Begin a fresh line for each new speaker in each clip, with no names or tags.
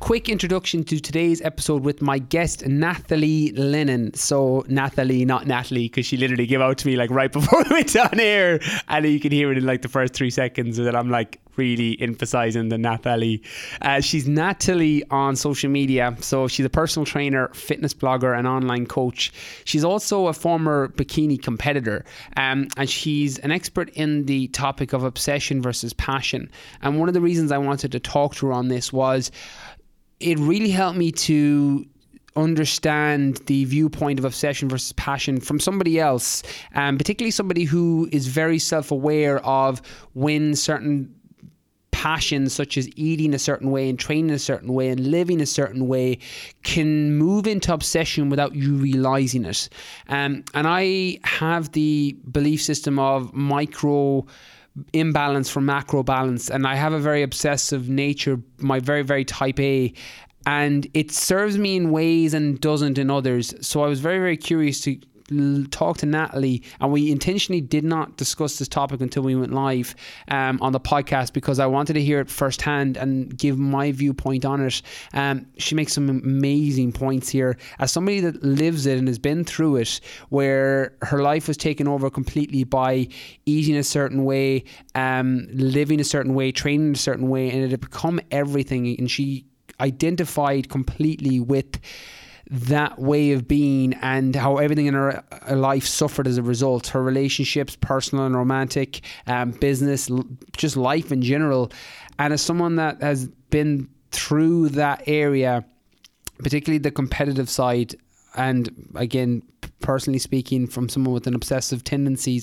quick introduction to today's episode with my guest, Nathalie Lennon. So Nathalie, not Natalie, because she literally gave out to me like right before we went on air, and you can hear it in like the first 3 seconds that I'm like really emphasizing the Nathalie. She's Nathalie on social media. So she's a personal trainer, fitness blogger, and online coach. She's also a former bikini competitor, and she's an expert in the topic of obsession versus passion. And one of the reasons I wanted to talk to her on this was it really helped me to understand the viewpoint of obsession versus passion from somebody else, particularly somebody who is very self-aware of when certain passions such as eating a certain way and training a certain way and living a certain way can move into obsession without you realizing it. And I have the belief system of micro imbalance from macro balance, and I have a very obsessive nature, my very, very type A, and it serves me in ways and doesn't in others. So I was very, very curious to talk to Nathalie, and we intentionally did not discuss this topic until we went live on the podcast because I wanted to hear it firsthand and give my viewpoint on it. She makes some amazing points here as somebody that lives it and has been through it, where her life was taken over completely by eating a certain way, living a certain way, training a certain way, and it had become everything, and she identified completely with that way of being and how everything in her life suffered as a result. Her relationships, personal and romantic, business, just life in general. And as someone that has been through that area, particularly the competitive side, and again, personally speaking, from someone with an obsessive tendencies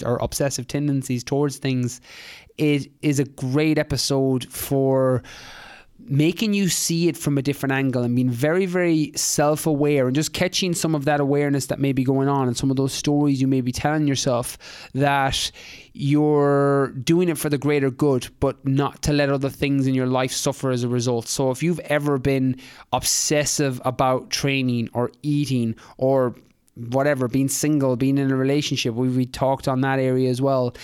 towards things, it is a great episode for making you see it from a different angle and being very, very self-aware and just catching some of that awareness that may be going on and some of those stories you may be telling yourself that you're doing it for the greater good, but not to let other things in your life suffer as a result. So if you've ever been obsessive about training or eating or whatever, being single, being in a relationship, we talked on that area as well,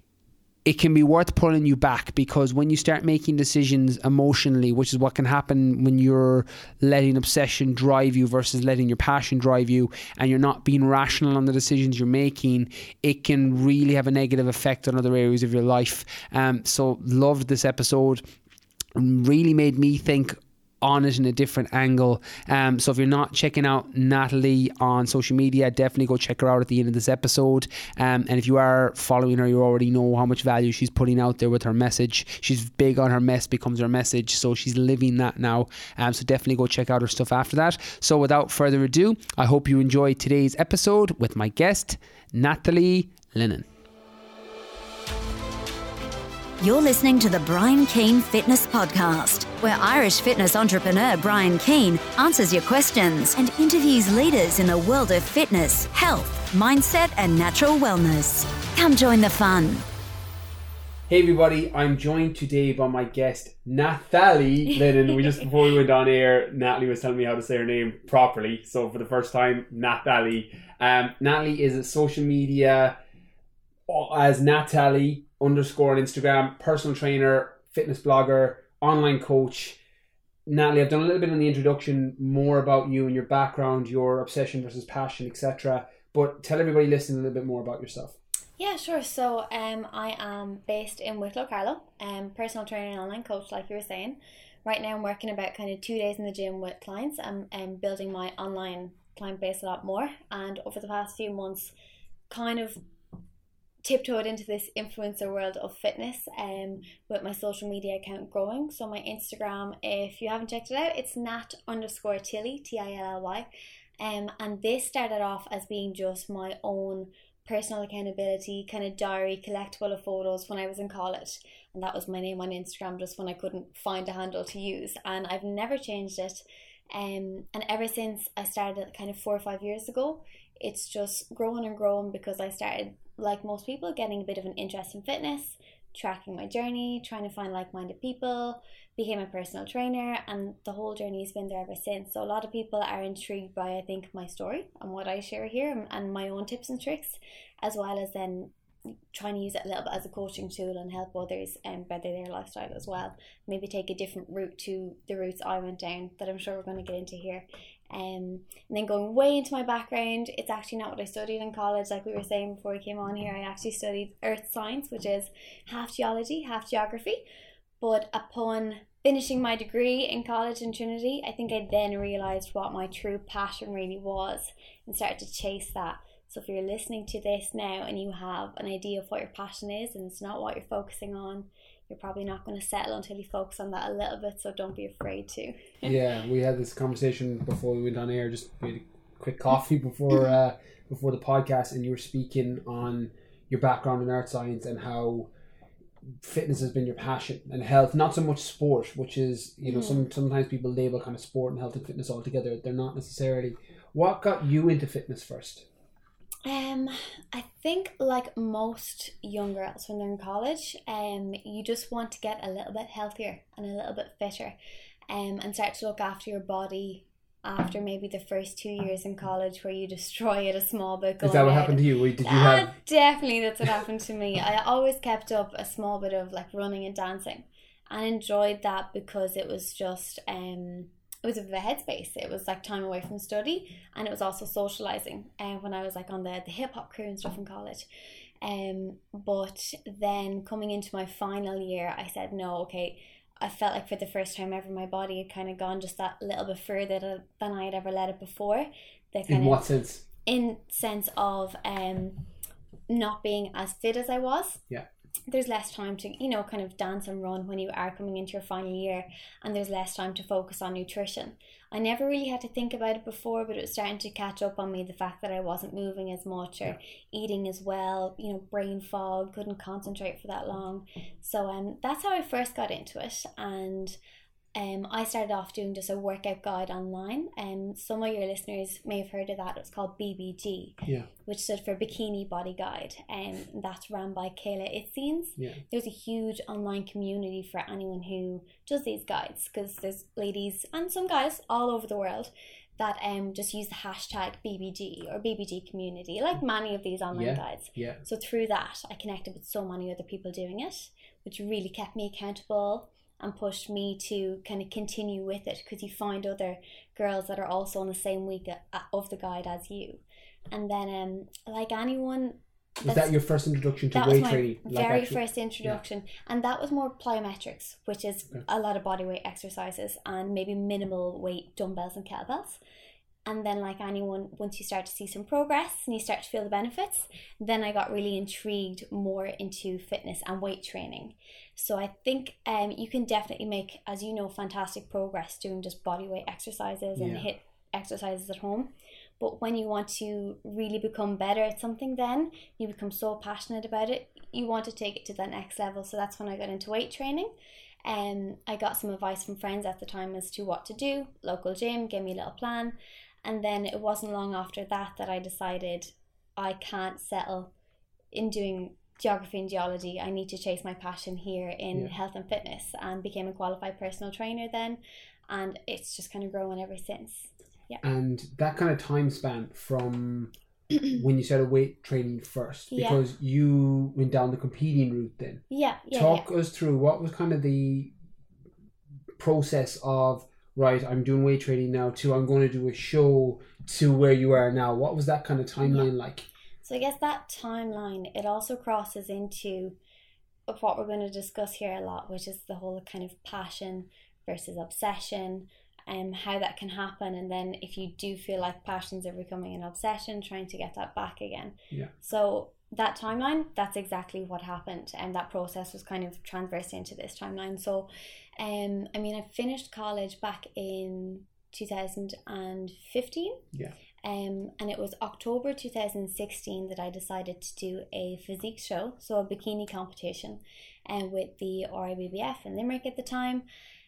it can be worth pulling you back, because when you start making decisions emotionally, which is what can happen when you're letting obsession drive you versus letting your passion drive you, and you're not being rational on the decisions you're making, it can really have a negative effect on other areas of your life. So loved this episode. Really made me think on it in a different angle. So if you're not checking out Nathalie on social media, definitely go check her out at the end of this episode. And if you are following her, you already know how much value she's putting out there with her message. She's big on her mess becomes her message, so she's living that now. So definitely go check out her stuff after that. So without further ado, I hope you enjoy today's episode with my guest, Nathalie Lennon.
You're listening to the Brian Keane Fitness Podcast, where Irish fitness entrepreneur Brian Keane answers your questions and interviews leaders in the world of fitness, health, mindset, and natural wellness. Come join the fun.
Hey everybody, I'm joined today by my guest, Nathalie Lennon. Before we went on air, Nathalie was telling me how to say her name properly. So for the first time, Nathalie. Nathalie is a social media as Nathalie _ on Instagram, personal trainer, fitness blogger, online coach. Nathalie, I've done a little bit in the introduction more about you and your background, your obsession versus passion, etc. But tell everybody listening a little bit more about yourself.
Yeah, sure. So I am based in Wicklow, Carlow, personal trainer and online coach, like you were saying. Right now I'm working about kind of 2 days in the gym with clients and building my online client base a lot more. And over the past few months, kind of tiptoed into this influencer world of fitness with my social media account growing. So my Instagram, if you haven't checked it out, it's nat_tilly, Tilly. And this started off as being just my own personal accountability kind of diary collectible of photos when I was in college, and that was my name on Instagram just when I couldn't find a handle to use, and I've never changed it. And ever since I started kind of 4 or 5 years ago, it's just grown and grown because I started, like most people, getting a bit of an interest in fitness, tracking my journey, trying to find like-minded people, became a personal trainer, and the whole journey has been there ever since. So a lot of people are intrigued by, I think, my story and what I share here and my own tips and tricks, as well as then trying to use it a little bit as a coaching tool and help others better their lifestyle as well. Maybe take a different route to the routes I went down that I'm sure we're going to get into here. And then going way into my background, it's actually not what I studied in college. Like we were saying before we came on here, I actually studied earth science, which is half geology, half geography. But upon finishing my degree in college in Trinity, I think I then realised what my true passion really was and started to chase that. So if you're listening to this now and you have an idea of what your passion is and it's not what you're focusing on, you're probably not going to settle until you focus on that a little bit, so don't be afraid to.
Yeah, we had this conversation before we went on air, just we had a quick coffee before the podcast, and you were speaking on your background in earth science and how fitness has been your passion, and health, not so much sport, which is, you know, sometimes people label kind of sport and health and fitness all together. They're not necessarily. What got you into fitness first?
I think like most young girls when they're in college, you just want to get a little bit healthier and a little bit fitter, and start to look after your body after maybe the first 2 years in college where you destroy it a small bit.
Is that what happened to you? Did you have?
Definitely, that's what happened to me. I always kept up a small bit of like running and dancing and enjoyed that because it was just it was a bit of a headspace. It was like time away from study, and it was also socializing. And when I was like on the hip hop crew and stuff in college, but then coming into my final year, I said no. Okay, I felt like for the first time ever, my body had kind of gone just that little bit further than I had ever let it before.
In what sense?
In sense of not being as fit as I was.
Yeah.
There's less time to, you know, kind of dance and run when you are coming into your final year, and there's less time to focus on nutrition. I never really had to think about it before, but it was starting to catch up on me, the fact that I wasn't moving as much or eating as well, you know, brain fog, couldn't concentrate for that long. So that's how I first got into it, and I started off doing just a workout guide online, and some of your listeners may have heard of that. It's called BBG, which stood for Bikini Body Guide, and that's run by Kayla Itzines. There's a huge online community for anyone who does these guides, because there's ladies and some guys all over the world that just use the hashtag BBG or BBG community, like many of these online guides. So through that, I connected with so many other people doing it, which really kept me accountable and pushed me to kind of continue with it, because you find other girls that are also on the same week of the guide as you. And then like anyone,
was that your first introduction to weight training?
That was my very first introduction, and that was more plyometrics, which is a lot of body weight exercises and maybe minimal weight dumbbells and kettlebells. And then like anyone, once you start to see some progress and you start to feel the benefits, then I got really intrigued more into fitness and weight training. So I think you can definitely make, as you know, fantastic progress doing just body weight exercises and HIIT exercises at home. But when you want to really become better at something, then you become so passionate about it, you want to take it to the next level. So that's when I got into weight training. I got some advice from friends at the time as to what to do. Local gym gave me a little plan. And then it wasn't long after that I decided I can't settle in doing geography and geology. I need to chase my passion here in health and fitness, and became a qualified personal trainer then. And it's just kind of grown ever since. Yeah. And
that kind of time span from when you started weight training first, because you went down the competing route then. Talk us through what was kind of the process of, right, I'm doing weight training now, to I'm going to do a show, to where you are now. What was that kind of timeline like? So I guess that timeline, it also crosses into what we're going to discuss here a lot, which is the whole kind of passion versus obsession, and how that can happen. And then if you do feel like passions are becoming an obsession, trying to get that back again. So that timeline, that's exactly what happened, and that process was kind of transversed into this timeline. So I mean, I finished college back in 2015. And it was October 2016 that I decided to do a physique show, so a bikini competition, with the RIBBF in Limerick at the time.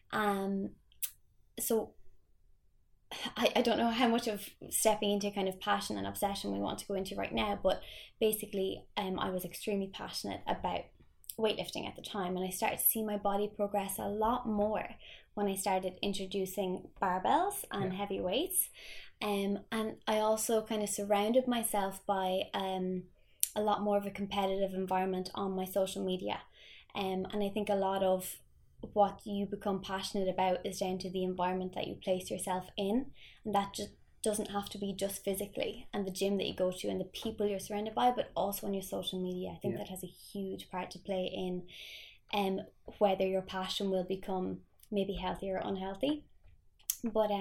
So I don't know how much of stepping into kind of passion and obsession we want to go into right now, but basically I was extremely passionate about weightlifting at the time, and I started to see my body progress a lot more when I started introducing barbells and heavy weights. And I also kind of surrounded myself by
a lot more of a competitive environment on my social media. And I think a lot of what you become passionate about is down to the environment that you place yourself in, and that just doesn't have to be just physically and the gym that you go to and the people you're surrounded by, but also on your social media. I think that has a huge part to play in whether your passion will become maybe healthy or unhealthy. But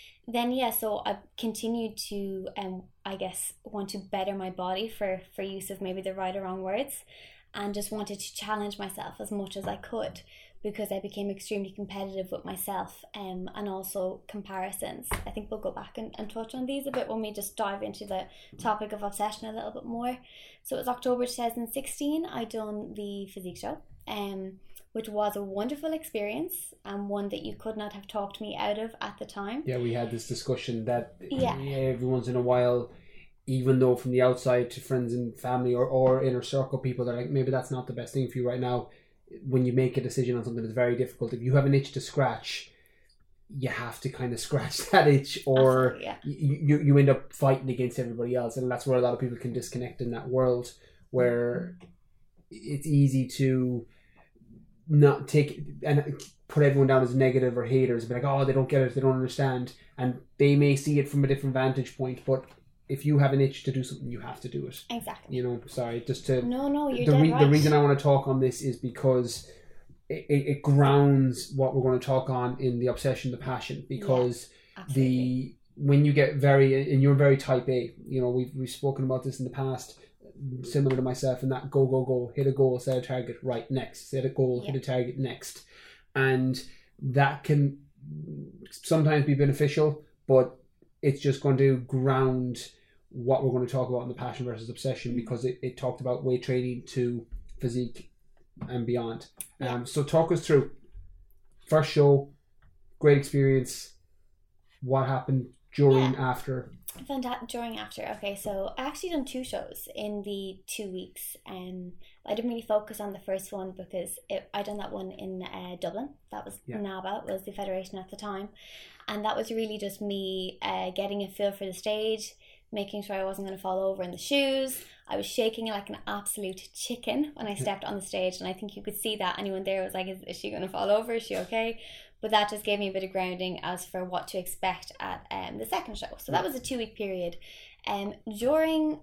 so I've continued to I guess want to better my body, for use of maybe the right or wrong words, and just wanted to challenge myself as much as I could, because I became extremely competitive with myself, and also comparisons. I think we'll go back and touch on these a bit when we just dive into the topic of obsession a little bit more. So it was October 2016, I done the physique show, which was a wonderful experience, and one that you could not have talked me out of at the time.
Yeah, we had this discussion that every once in a while, even though from the outside to friends and family or inner circle people, they're like, maybe that's not the best thing for you right now. When you make a decision on something that's very difficult, if you have an itch to scratch, you have to kind of scratch that itch, or you end up fighting against everybody else. And that's where a lot of people can disconnect in that world, where it's easy to not take and put everyone down as negative or haters, be like, oh, they don't get it, they don't understand, and they may see it from a different vantage point, but if you have an itch to do something, you have to do it.
Exactly.
You know, sorry, just to
no, you're dead right.
The reason I want to talk on this is because it grounds what we're going to talk on in the obsession, the passion, because when you get and you're very type A, you know, we've spoken about this in the past, similar to myself, and that go, hit a goal, set a target, right, next, set a goal, hit a target, next. And that can sometimes be beneficial, but it's just going to ground what we're going to talk about in the passion versus obsession, because it talked about weight training to physique and beyond. So talk us through first show, great experience, what happened during, after.
During, after. Okay, so I actually done 2 shows in the 2 weeks. I didn't really focus on the first one because I done that one in Dublin. That was NABA, was the federation at the time, and that was really just me getting a feel for the stage, making sure I wasn't going to fall over in the shoes. I was shaking like an absolute chicken when I stepped on the stage, and I think you could see that. Anyone there was like, is she going to fall over? Is she okay? But that just gave me a bit of grounding as for what to expect at the second show. So that was a 2-week period. During,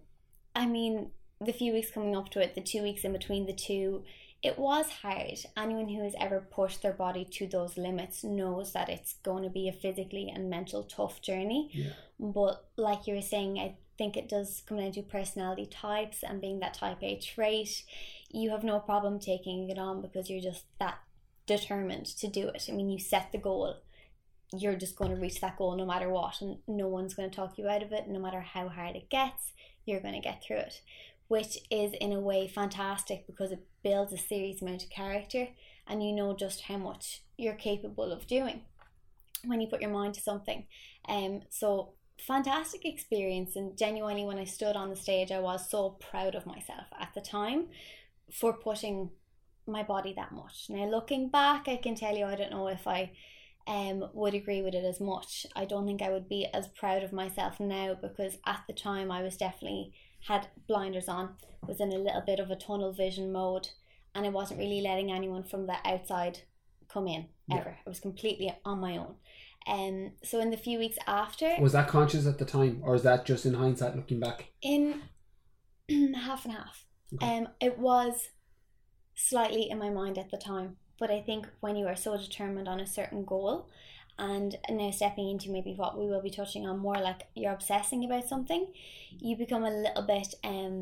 the few weeks coming up to it, the 2 weeks in between the two, it was hard. Anyone who has ever pushed their body to those limits knows that it's going to be a physically and mental tough journey. Yeah. But like you were saying, I think it does come down to personality types, and being that type A trait, you have no problem taking it on because you're just that determined to do it. I mean, you set the goal, you're just going to reach that goal no matter what, and no one's going to talk you out of it. No matter how hard it gets, you're going to get through it, which is in a way fantastic because it builds a serious amount of character, and you know just how much you're capable of doing when you put your mind to something. So fantastic experience, and genuinely when I stood on the stage, I was so proud of myself at the time for putting my body that much. Now looking back, I can tell you I don't know if I would agree with it as much. I don't think I would be as proud of myself now, because at the time I was definitely had blinders on, was in a little bit of a tunnel vision mode, and I wasn't really letting anyone from the outside come in ever. I was completely on my own. So in the few weeks after,
was that conscious at the time, or is that just in hindsight looking back?
In half and half. Okay. It was slightly in my mind at the time, but I think when you are so determined on a certain goal, and now stepping into maybe what we will be touching on more, like you're obsessing about something, you become a little bit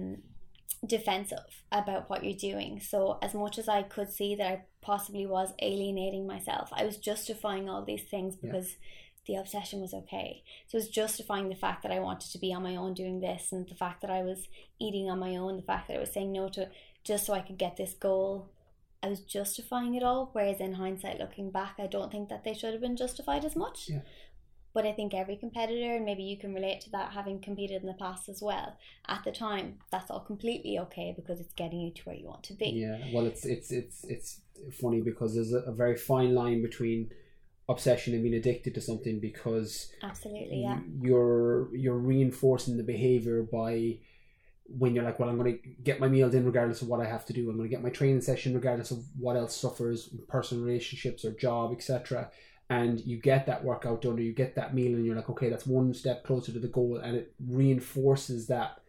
defensive about what you're doing. So as much as I could see that I possibly was alienating myself, I was justifying all these things because the obsession was okay. So it was justifying the fact that I wanted to be on my own doing this, and the fact that I was eating on my own, the fact that I was saying no to just so I could get this goal. I was justifying it all, whereas in hindsight, looking back, I don't think that they should have been justified as much. Yeah. But I think every competitor, and maybe you can relate to that, having competed in the past as well, at the time, that's all completely okay because it's getting you to where you want to be. Yeah,
well, it's funny because there's a very fine line between obsession and being addicted to something, because
absolutely, yeah,
you're reinforcing the behavior by when you're like, well, I'm going to get my meals in regardless of what I have to do. I'm going to get my training session regardless of what else suffers, personal relationships or job, etc. And you get that workout done, or you get that meal, and you're like, okay, that's one step closer to the goal, and it reinforces that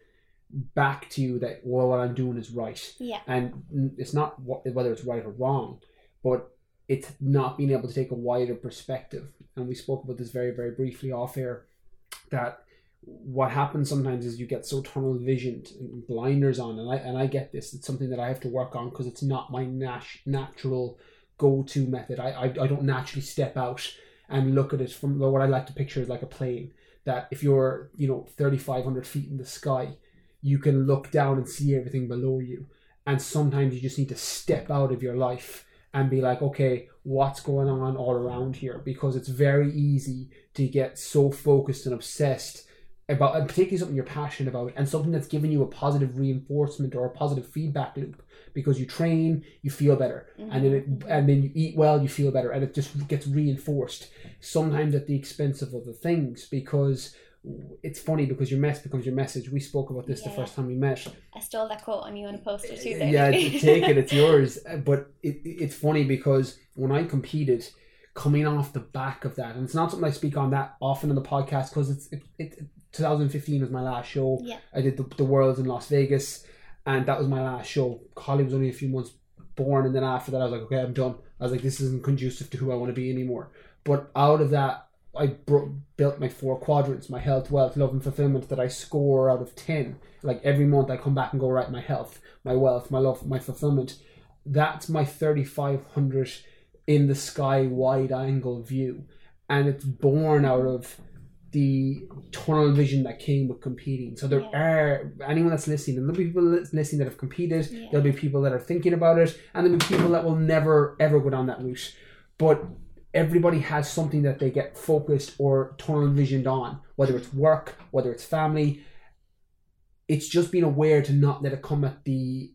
back to you that, well, what I'm doing is right.
Yeah.
And it's not whether it's right or wrong, but it's not being able to take a wider perspective. And we spoke about this very, very briefly off air, that what happens sometimes is you get so tunnel visioned and blinders on, and I get this. It's something that I have to work on because it's not my natural go-to method. I don't naturally step out and look at it from what I like to picture is like a plane, that if you're 3,500 feet in the sky, you can look down and see everything below you. And sometimes you just need to step out of your life and be like, okay, what's going on all around here? Because it's very easy to get so focused and obsessed about, and particularly something you're passionate about, and something that's giving you a positive reinforcement or a positive feedback loop, because you train, you feel better, and then you eat well, you feel better, and it just gets reinforced, sometimes at the expense of other things. Because it's funny, because your mess becomes your message. We spoke about this the first time we met.
I stole that quote and you want to post it too there.
Yeah, take it, it's yours. But it's funny because when I competed, coming off the back of that, and it's not something I speak on that often on the podcast, because it's 2015 was my last show.
Yeah.
I did the Worlds in Las Vegas, and that was my last show. Holly was only a few months born, and then after that I was like, okay, I'm done. I was like, this isn't conducive to who I want to be anymore. But out of that, I built my 4 quadrants: my health, wealth, love and fulfillment, that I score out of 10. Like every month I come back and go, right, my health, my wealth, my love, my fulfillment. That's my 3,500 in the sky wide angle view. And it's born out of the tunnel vision that came with competing. So there are, anyone that's listening, and there'll be people listening that have competed, there'll be people that are thinking about it, and there'll be people that will never ever go down that route. But everybody has something that they get focused or tunnel visioned on, whether it's work, whether it's family. It's just being aware to not let it come at the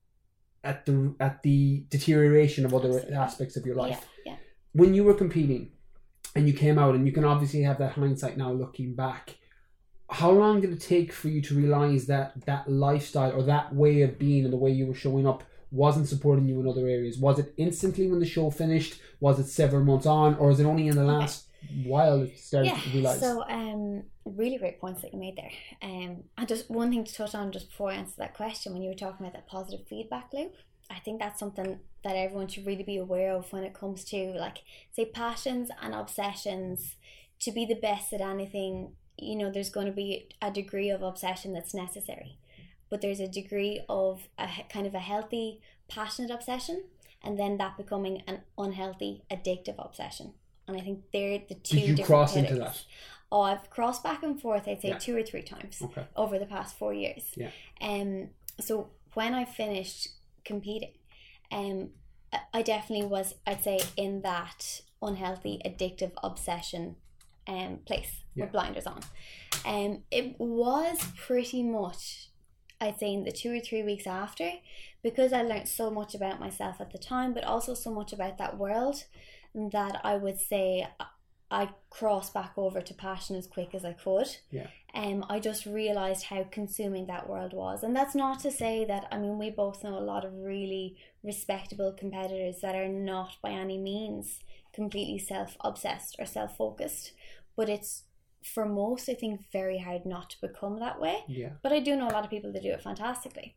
deterioration of other aspects of your life.
Yeah.
When you were competing and you came out, and you can obviously have that hindsight now looking back, how long did it take for you to realize that that lifestyle or that way of being and the way you were showing up wasn't supporting you in other areas? Was it instantly when the show finished? Was it several months on? Or is it only in the last while it started to realize?
So really great points that you made there. And just one thing to touch on just before I answer that question, when you were talking about that positive feedback loop, I think that's something that everyone should really be aware of when it comes to, like, say, passions and obsessions. To be the best at anything, there's going to be a degree of obsession that's necessary, but there's a degree of a kind of a healthy, passionate obsession, and then that becoming an unhealthy, addictive obsession. And I think they're the two different. Did you cross into that? Oh, I've crossed back and forth, I'd say 2 or 3 times over the past 4 years. Yeah. So when I finished competing, I definitely was, I'd say, in that unhealthy, addictive obsession place with blinders on. It was pretty much, I'd say, in the 2 or 3 weeks after, because I learned so much about myself at the time, but also so much about that world, that I would say I crossed back over to passion as quick as I could. Yeah. I just realised how consuming that world was. And that's not to say that, we both know a lot of really respectable competitors that are not by any means completely self-obsessed or self-focused. But it's, for most, I think, very hard not to become that way. Yeah. But I do know a lot of people that do it fantastically.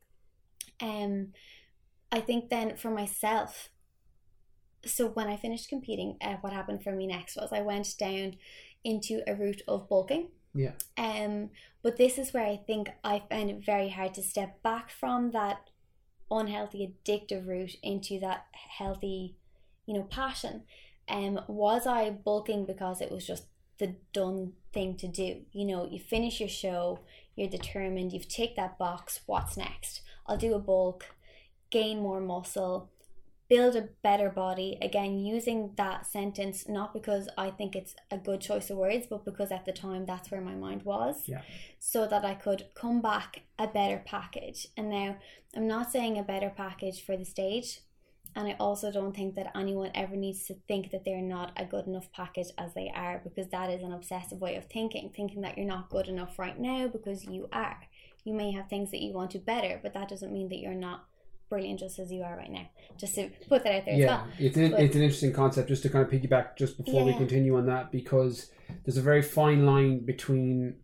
I think then for myself, so when I finished competing, what happened for me next was I went down into a route of bulking. Yeah. But this is where I think I found it very hard to step back from that unhealthy, addictive route into that healthy, passion. Was I bulking because it was just the done thing to do? You finish your show, you're determined, you've ticked that box, what's next? I'll do a bulk, gain more muscle, build a better body. Again, using that sentence not because I think it's a good choice of words, but because at the time that's where my mind was. Yeah. So that I could come back a better package. And now I'm not saying a better package for the stage, and I also don't think that anyone ever needs to think that they're not a good enough package as they are, because that is an obsessive way of thinking that you're not good enough right now because you are. You may have things that you want to better, but that doesn't mean that you're not brilliant just as you are right now. Just to put that out there as well.
It's an interesting concept, just to kind of piggyback just before we continue on that, because there's a very fine line between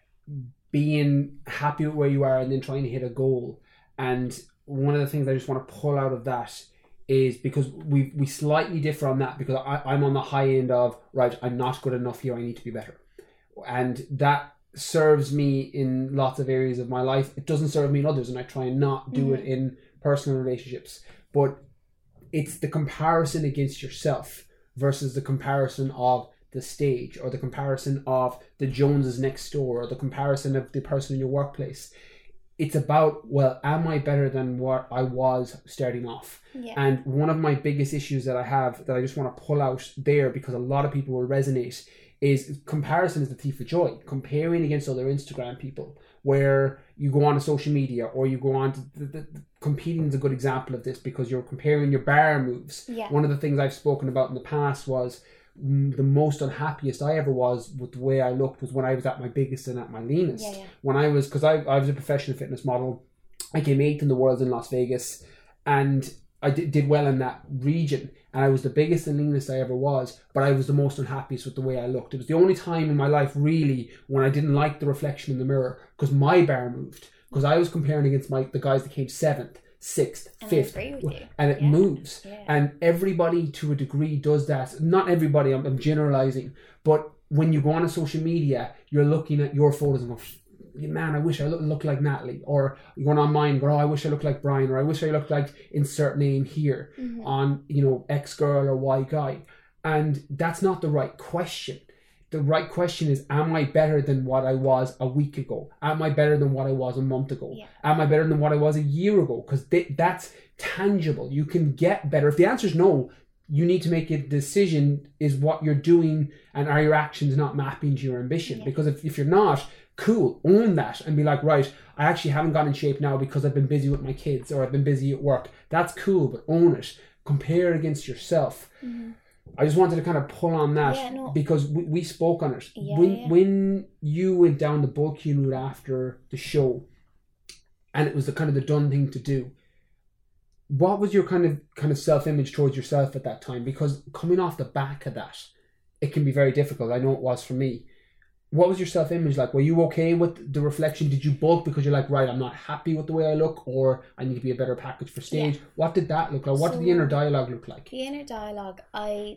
being happy with where you are and then trying to hit a goal. And one of the things I just want to pull out of that is, because we slightly differ on that, because I'm on the high end of, right, I'm not good enough here, I need to be better. And that serves me in lots of areas of my life. It doesn't serve me in others, and I try and not do it in personal relationships. But it's the comparison against yourself versus the comparison of the stage, or the comparison of the Joneses next door, or the comparison of the person in your workplace. It's about, well, am I better than what I was starting off?
Yeah.
And one of my biggest issues that I have, that I just want to pull out there, because a lot of people will resonate, is comparison is the thief of joy. Comparing against other Instagram people, where you go on to social media, or you go on to competing is a good example of this, because you're comparing your bar moves.
Yeah.
One of the things I've spoken about in the past was the most unhappiest I ever was with the way I looked was when I was at my biggest and at my leanest.
Yeah.
When I was, because I was a professional fitness model, I came 8th in the world in Las Vegas, and I did well in that region, and I was the biggest and leanest I ever was, but I was the most unhappiest with the way I looked. It was the only time in my life really when I didn't like the reflection in the mirror, because my bar moved, because I was comparing against the guys that came 7th, 6th, 5th, and it moves.
Yeah.
And everybody to a degree does that. Not everybody, I'm generalizing, but when you go on to social media, you're looking at your photos and go, man, I wish I looked like Natalie. Or you're going on mine and go, oh, I wish I looked like Brian, or I wish I looked like insert name here on, X girl or Y guy. And that's not the right question. The right question is, am I better than what I was a week ago? Am I better than what I was a month ago?
Yeah.
Am I better than what I was a year ago? Because that's tangible. You can get better. If the answer is no, you need to make a decision, is what you're doing and are your actions not mapping to your ambition? Because if you're not, cool, own that and be like, right, I actually haven't got in shape now because I've been busy with my kids, or I've been busy at work. That's cool, but own it. Compare against yourself. I just wanted to kind of pull on that because we spoke on it. When you went down the bulking route after the show, and it was the kind of the done thing to do, what was your kind of self-image towards yourself at that time? Because coming off the back of that, it can be very difficult. I know it was for me. What was your self-image like? Were you okay with the reflection? Did you bulk because you're like, right, I'm not happy with the way I look, or I need to be a better package for stage? Yeah. What did that look like? What did the inner dialogue look like?
The inner dialogue, I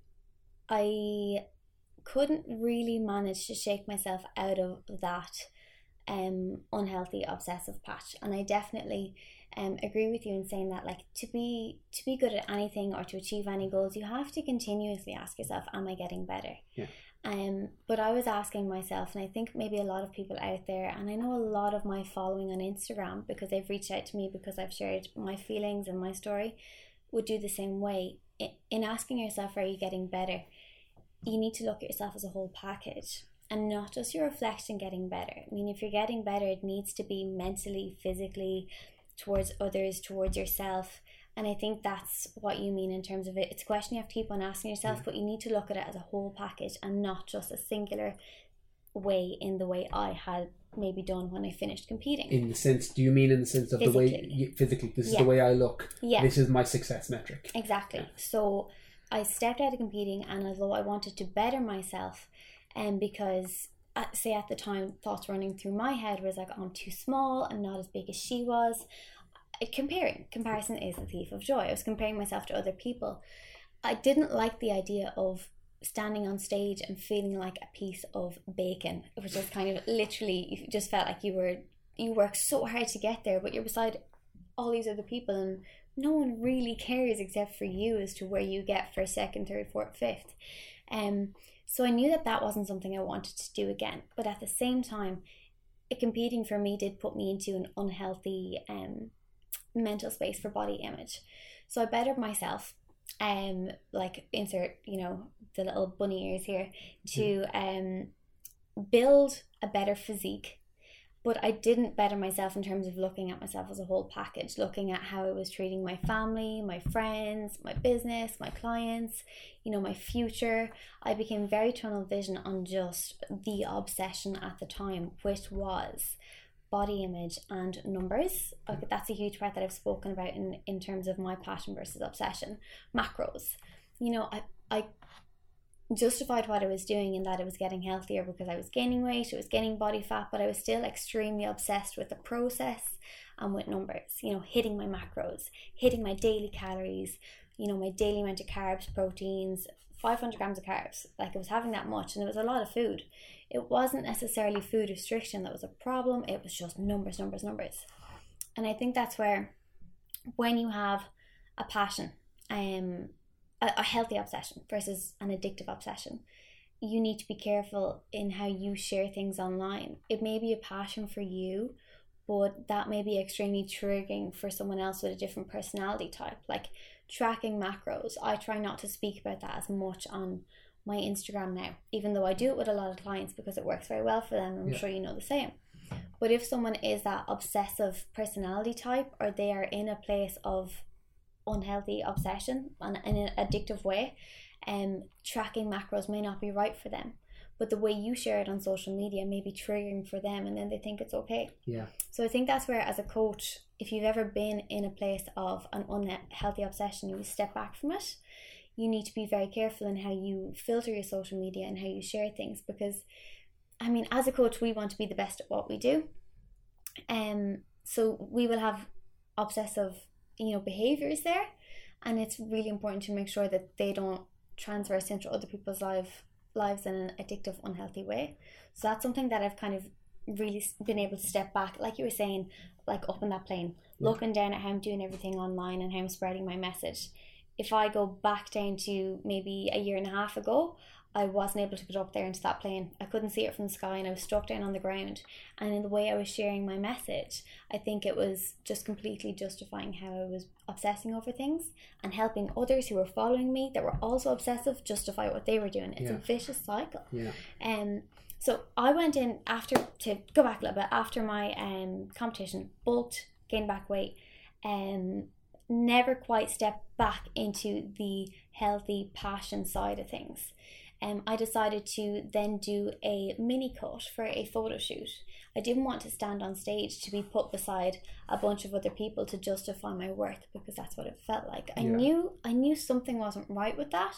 couldn't really manage to shake myself out of that unhealthy obsessive patch. And I definitely agree with you in saying that, like, to be good at anything or to achieve any goals, you have to continuously ask yourself, am I getting better?
Yeah.
But I was asking myself, and I think maybe a lot of people out there, and I know a lot of my following on Instagram, because they've reached out to me because I've shared my feelings and my story, would do the same way. In asking yourself, are you getting better? You need to look at yourself as a whole package, and not just your reflection getting better. I mean, if you're getting better, it needs to be mentally, physically, towards others, towards yourself. And I think that's what you mean in terms of it. It's a question you have to keep on asking yourself, but you need to look at it as a whole package and not just a singular way, in the way I had maybe done when I finished competing.
In the sense, do you mean in the sense of physically. The way, physically, this is the way I look. Yeah. This is my success metric.
Exactly. Yeah. So I stepped out of competing, and although I wanted to better myself, because say at the time, thoughts running through my head was like, I'm too small, I'm not as big as she was. Comparison is the thief of joy. I was comparing myself to other people. I didn't like the idea of standing on stage and feeling like a piece of bacon, which is kind of literally, you just felt like you worked so hard to get there, but you're beside all these other people and no one really cares except for you as to where you get first, second, third, fourth, fifth. So I knew that wasn't something I wanted to do again, but at the same time, competing for me did put me into an unhealthy mental space for body image. So I bettered myself, like insert, the little bunny ears here, to build a better physique. But I didn't better myself in terms of looking at myself as a whole package, looking at how I was treating my family, my friends, my business, my clients, my future. I became very tunnel vision on just the obsession at the time, which was body image and numbers. Like, that's a huge part that I've spoken about in terms of my passion versus obsession. Macros. You know, I justified what I was doing in that it was getting healthier because I was gaining weight, it was gaining body fat, but I was still extremely obsessed with the process and with numbers, you know, hitting my macros, hitting my daily calories, you know, my daily amount of carbs, proteins, 500 grams of carbs. Like, I was having that much, and it was a lot of food. It wasn't necessarily food restriction that was a problem, it was just numbers. And I think that's where, when you have a passion, a healthy obsession versus an addictive obsession, you need to be careful in how you share things online. It may be a passion for you, but that may be extremely triggering for someone else with a different personality type. Like tracking macros, I try not to speak about that as much on my Instagram now, even though I do it with a lot of clients because it works very well for them. I'm sure you know the same. But if someone is that obsessive personality type, or they are in a place of unhealthy obsession and in an addictive way, tracking macros may not be right for them, but the way you share it on social media may be triggering for them, and then they think it's okay. So I think that's where, as a coach, if you've ever been in a place of an unhealthy obsession, you step back from it, you need to be very careful in how you filter your social media and how you share things, because I mean, as a coach, we want to be the best at what we do, so we will have obsessive, you know, behaviors there, and it's really important to make sure that they don't transverse into other people's lives in an addictive, unhealthy way. So that's something that I've kind of really been able to step back, like you were saying, like up in that plane, looking down at how I'm doing everything online and how I'm spreading my message. If I go back down to maybe a year and a half ago, I wasn't able to get up there into that plane. I couldn't see it from the sky, and I was stuck down on the ground. And in the way I was sharing my message, I think it was just completely justifying how I was obsessing over things, and helping others who were following me that were also obsessive justify what they were doing. It's a vicious cycle. So I went in after, to go back a little bit, after my competition, bulked, gained back weight, never quite stepped back into the healthy passion side of things. I decided to then do a mini cut for a photo shoot. I didn't want to stand on stage to be put beside a bunch of other people to justify my worth, because that's what it felt like. I knew something wasn't right with that,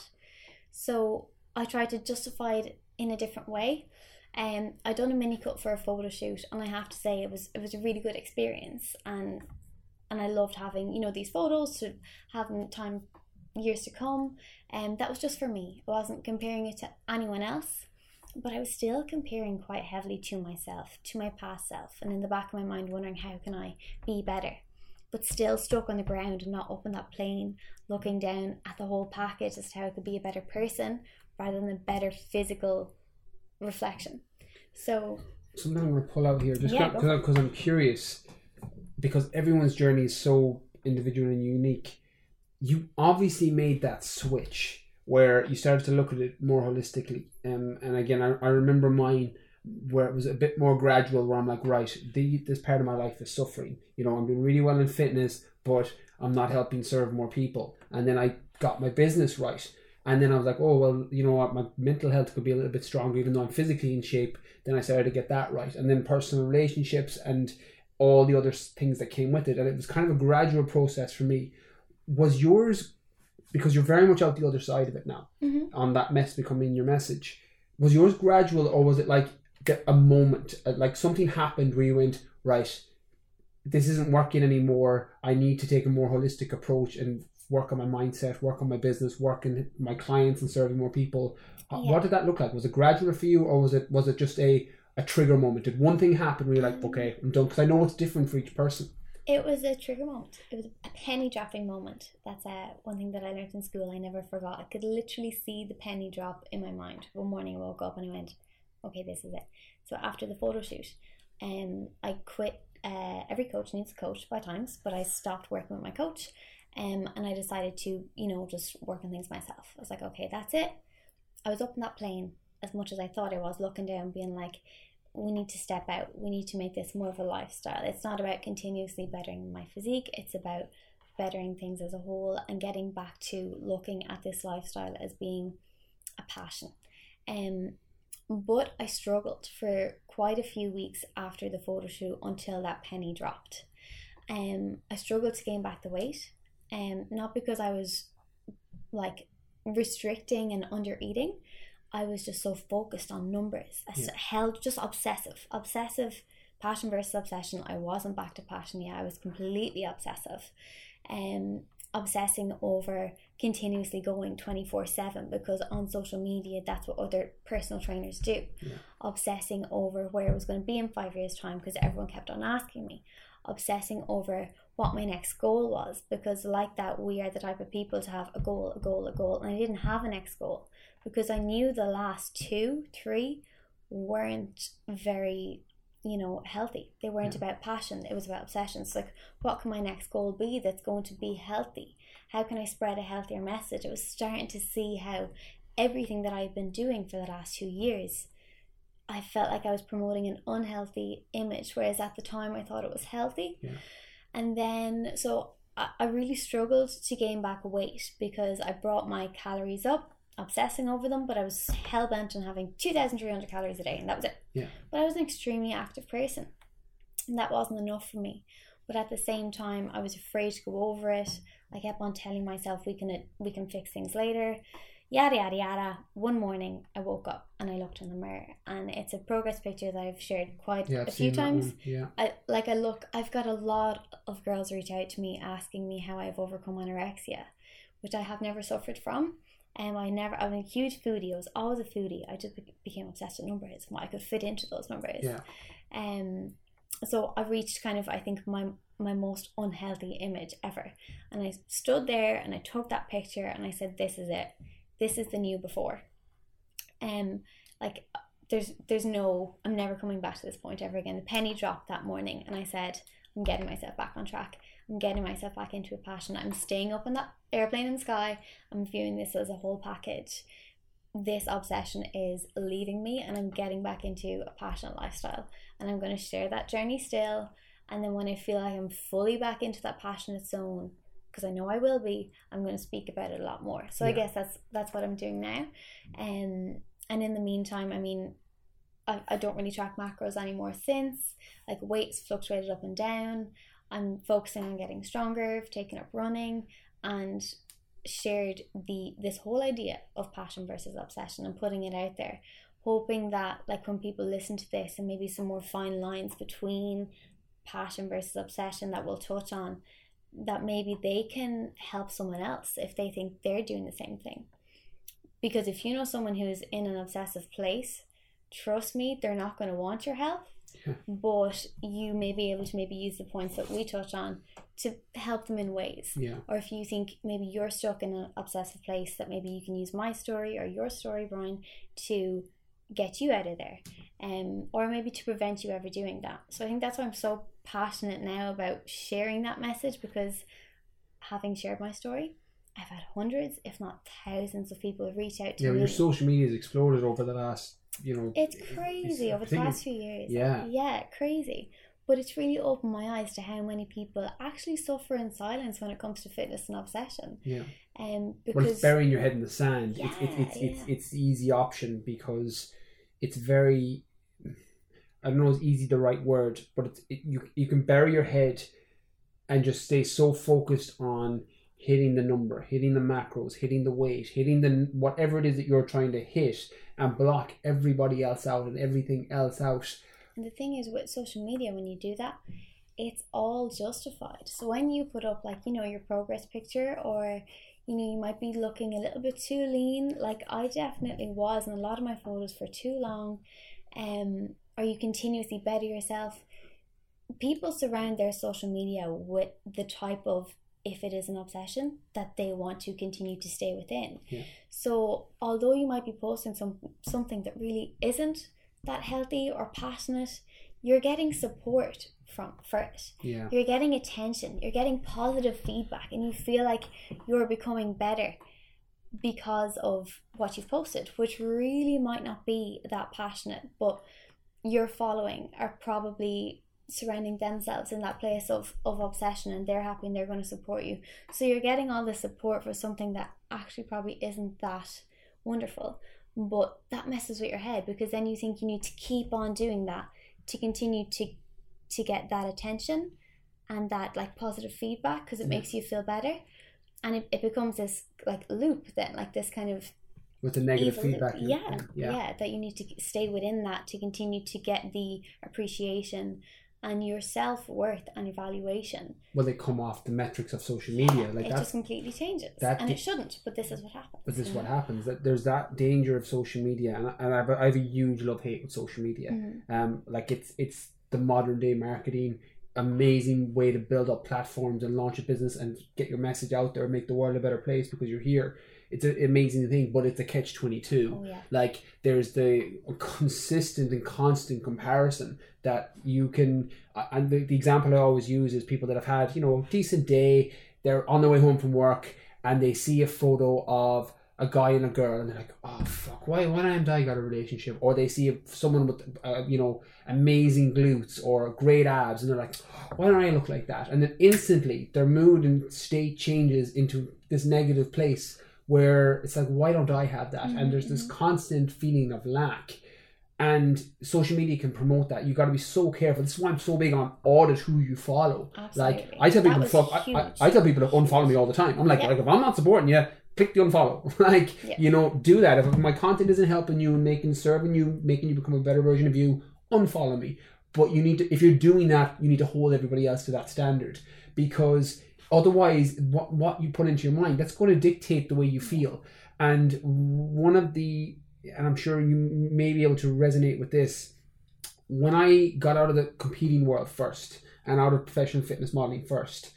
so I tried to justify it in a different way. I done a mini cut for a photo shoot, and I have to say it was a really good experience, and I loved having, you know, these photos to have in time, years to come, and that was just for me. I wasn't comparing it to anyone else, but I was still comparing quite heavily to myself, to my past self, and in the back of my mind wondering, how can I be better, but still stuck on the ground and not up in that plane, looking down at the whole package as to how I could be a better person rather than a better physical reflection. So
something I'm going to pull out here, just because I'm curious, because everyone's journey is so individual and unique. You obviously made that switch where you started to look at it more holistically, and again, I remember mine, where it was a bit more gradual, where I'm like, right, this part of my life is suffering, you know, I'm doing really well in fitness, but I'm not helping serve more people. And then I got my business right, and then I was like, oh well, you know what, my mental health could be a little bit stronger even though I'm physically in shape. Then I started to get that right, and then personal relationships and all the other things that came with it, and it was kind of a gradual process for me. Was yours, because you're very much out the other side of it now, on that mess becoming your message, was yours gradual, or was it like a moment, like something happened where you went, right, this isn't working anymore, I need to take a more holistic approach and work on my mindset, work on my business, work on my clients and serving more people? What did that look like? Was it gradual for you, or was it just a trigger moment? Did one thing happen where you're like, okay, I'm done? Because I know it's different for each person.
It was a trigger moment. It was a penny dropping moment. That's one thing that I learned in school I never forgot. I could literally see the penny drop in my mind. One morning I woke up and I went, okay, this is it. So after the photo shoot, I quit. Every coach needs a coach by times, but I stopped working with my coach, and I decided to, you know, just work on things myself. I was like, okay, that's it. I was up in that plane as much as I thought I was, looking down, being like, we need to step out. We need to make this more of a lifestyle. It's not about continuously bettering my physique. It's about bettering things as a whole and getting back to looking at this lifestyle as being a passion. But I struggled for quite a few weeks after the photo shoot until that penny dropped. I struggled to gain back the weight, not because I was like restricting and under eating. I was just so focused on numbers. Just obsessive passion versus obsession. I wasn't back to passion yet. I was completely obsessive. Obsessing over continuously going 24/7 because on social media that's what other personal trainers do. Obsessing over where I was going to be in 5 years time because everyone kept on asking me. Obsessing over what my next goal was, because like that, we are the type of people to have a goal, and I didn't have a next goal because I knew the last 2-3 weren't very healthy. They weren't about passion. It was about obsession. So like, what can my next goal be that's going to be healthy? How can I spread a healthier message? I was starting to see how everything that I've been doing for the last 2 years, I felt like I was promoting an unhealthy image, whereas at the time I thought it was healthy. And then so I really struggled to gain back weight because I brought my calories up, obsessing over them, but I was hell-bent on having 2,300 calories a day, and that was it. But I was an extremely active person, and that wasn't enough for me. But at the same time, I was afraid to go over it. I kept on telling myself we can fix things later, yada yada yada. One morning I woke up and I looked in the mirror, and it's a progress picture that I've shared quite a few times. I've got a lot of girls reach out to me asking me how I've overcome anorexia, which I have never suffered from. I'm a huge foodie. I was always a foodie. I just became obsessed with numbers and what I could fit into those numbers. So I reached kind of, I think, my most unhealthy image ever. And I stood there and I took that picture and I said, this is it. This is the new before. There's no, I'm never coming back to this point ever again. The penny dropped that morning and I said, I'm getting myself back on track. I'm getting myself back into a passion. I'm staying up in that airplane in the sky. I'm viewing this as a whole package. This obsession is leaving me and I'm getting back into a passionate lifestyle. And I'm going to share that journey still. And then when I feel like I'm fully back into that passionate zone, because I know I will be, I'm going to speak about it a lot more. So I guess that's what I'm doing now. And in the meantime, I mean, I don't really track macros anymore since. Like, weight's fluctuated up and down. I'm focusing on getting stronger, taking up running, and shared this whole idea of passion versus obsession and putting it out there, hoping that like when people listen to this and maybe some more fine lines between passion versus obsession that we'll touch on, that maybe they can help someone else if they think they're doing the same thing. Because if you know someone who's in an obsessive place, trust me, they're not going to want your help. But you may be able to maybe use the points that we touch on to help them in ways. Or if you think maybe you're stuck in an obsessive place, that maybe you can use my story or your story, Brian, to get you out of there, or maybe to prevent you ever doing that. So I think that's why I'm so passionate now about sharing that message, because having shared my story, I've had hundreds, if not thousands of people reach out to me.
Your social media has exploded over the last,
it's crazy over the past few years. Crazy. But it's really opened my eyes to how many people actually suffer in silence when it comes to fitness and obsession. Because
it's burying your head in the sand. It's the easy option, because it's very, I don't know is easy the right word, but you can bury your head and just stay so focused on hitting the number, hitting the macros, hitting the weight, hitting the whatever it is that you're trying to hit, and block everybody else out and everything else out.
And the thing is, with social media, when you do that, it's all justified. So when you put up like, your progress picture, or you might be looking a little bit too lean, like I definitely was in a lot of my photos for too long, or you continuously better yourself, people surround their social media with the type of, if it is an obsession, that they want to continue to stay within. So although you might be posting something that really isn't that healthy or passionate, you're getting support for it. You're getting attention, you're getting positive feedback, and you feel like you're becoming better because of what you've posted, which really might not be that passionate, but your following are probably surrounding themselves in that place of obsession, and they're happy and they're going to support you. So you're getting all the support for something that actually probably isn't that wonderful. but that messes with your head, because then you think you need to keep on doing that to continue to get that attention and that like positive feedback, because it makes you feel better, and it becomes this like loop then, like this kind of
with the negative
evil
feedback.
loop. Yeah, that you need to stay within that to continue to get the appreciation and your self-worth and evaluation.
Well, they come off the metrics of social media. Like
it just completely changes. And it shouldn't, but this is what happens.
But this is what happens. That there's that danger of social media, and I have a huge love-hate with social media. Like it's the modern day marketing, amazing way to build up platforms and launch a business and get your message out there and make the world a better place because you're here. It's an amazing thing, but it's a catch-22.
Oh, yeah.
Like there's the consistent and constant comparison that you can, and the example I always use is people that have had, you know, a decent day, they're on their way home from work and they see a photo of a guy and a girl and they're like, oh fuck, why haven't I got a relationship? Or they see someone with you know, amazing glutes or great abs and they're like, why don't I look like that? And then instantly their mood and state changes into this negative place where it's like, why don't I have that? And there's this constant feeling of lack, and social media can promote that. You got to be so careful. This is why I'm so big on audit who you follow.
Absolutely.
Like I tell people I tell people to unfollow me all the time. I'm like, like if I'm not supporting you, click the unfollow. Like, you know, do that. If my content isn't helping you and serving you, making you become a better version of you, unfollow me. But you need to, if you're doing that, you need to hold everybody else to that standard, because otherwise what you put into your mind, that's going to dictate the way you feel. And one of the, and I'm sure you may be able to resonate with this, when I got out of the competing world first and out of professional fitness modeling first,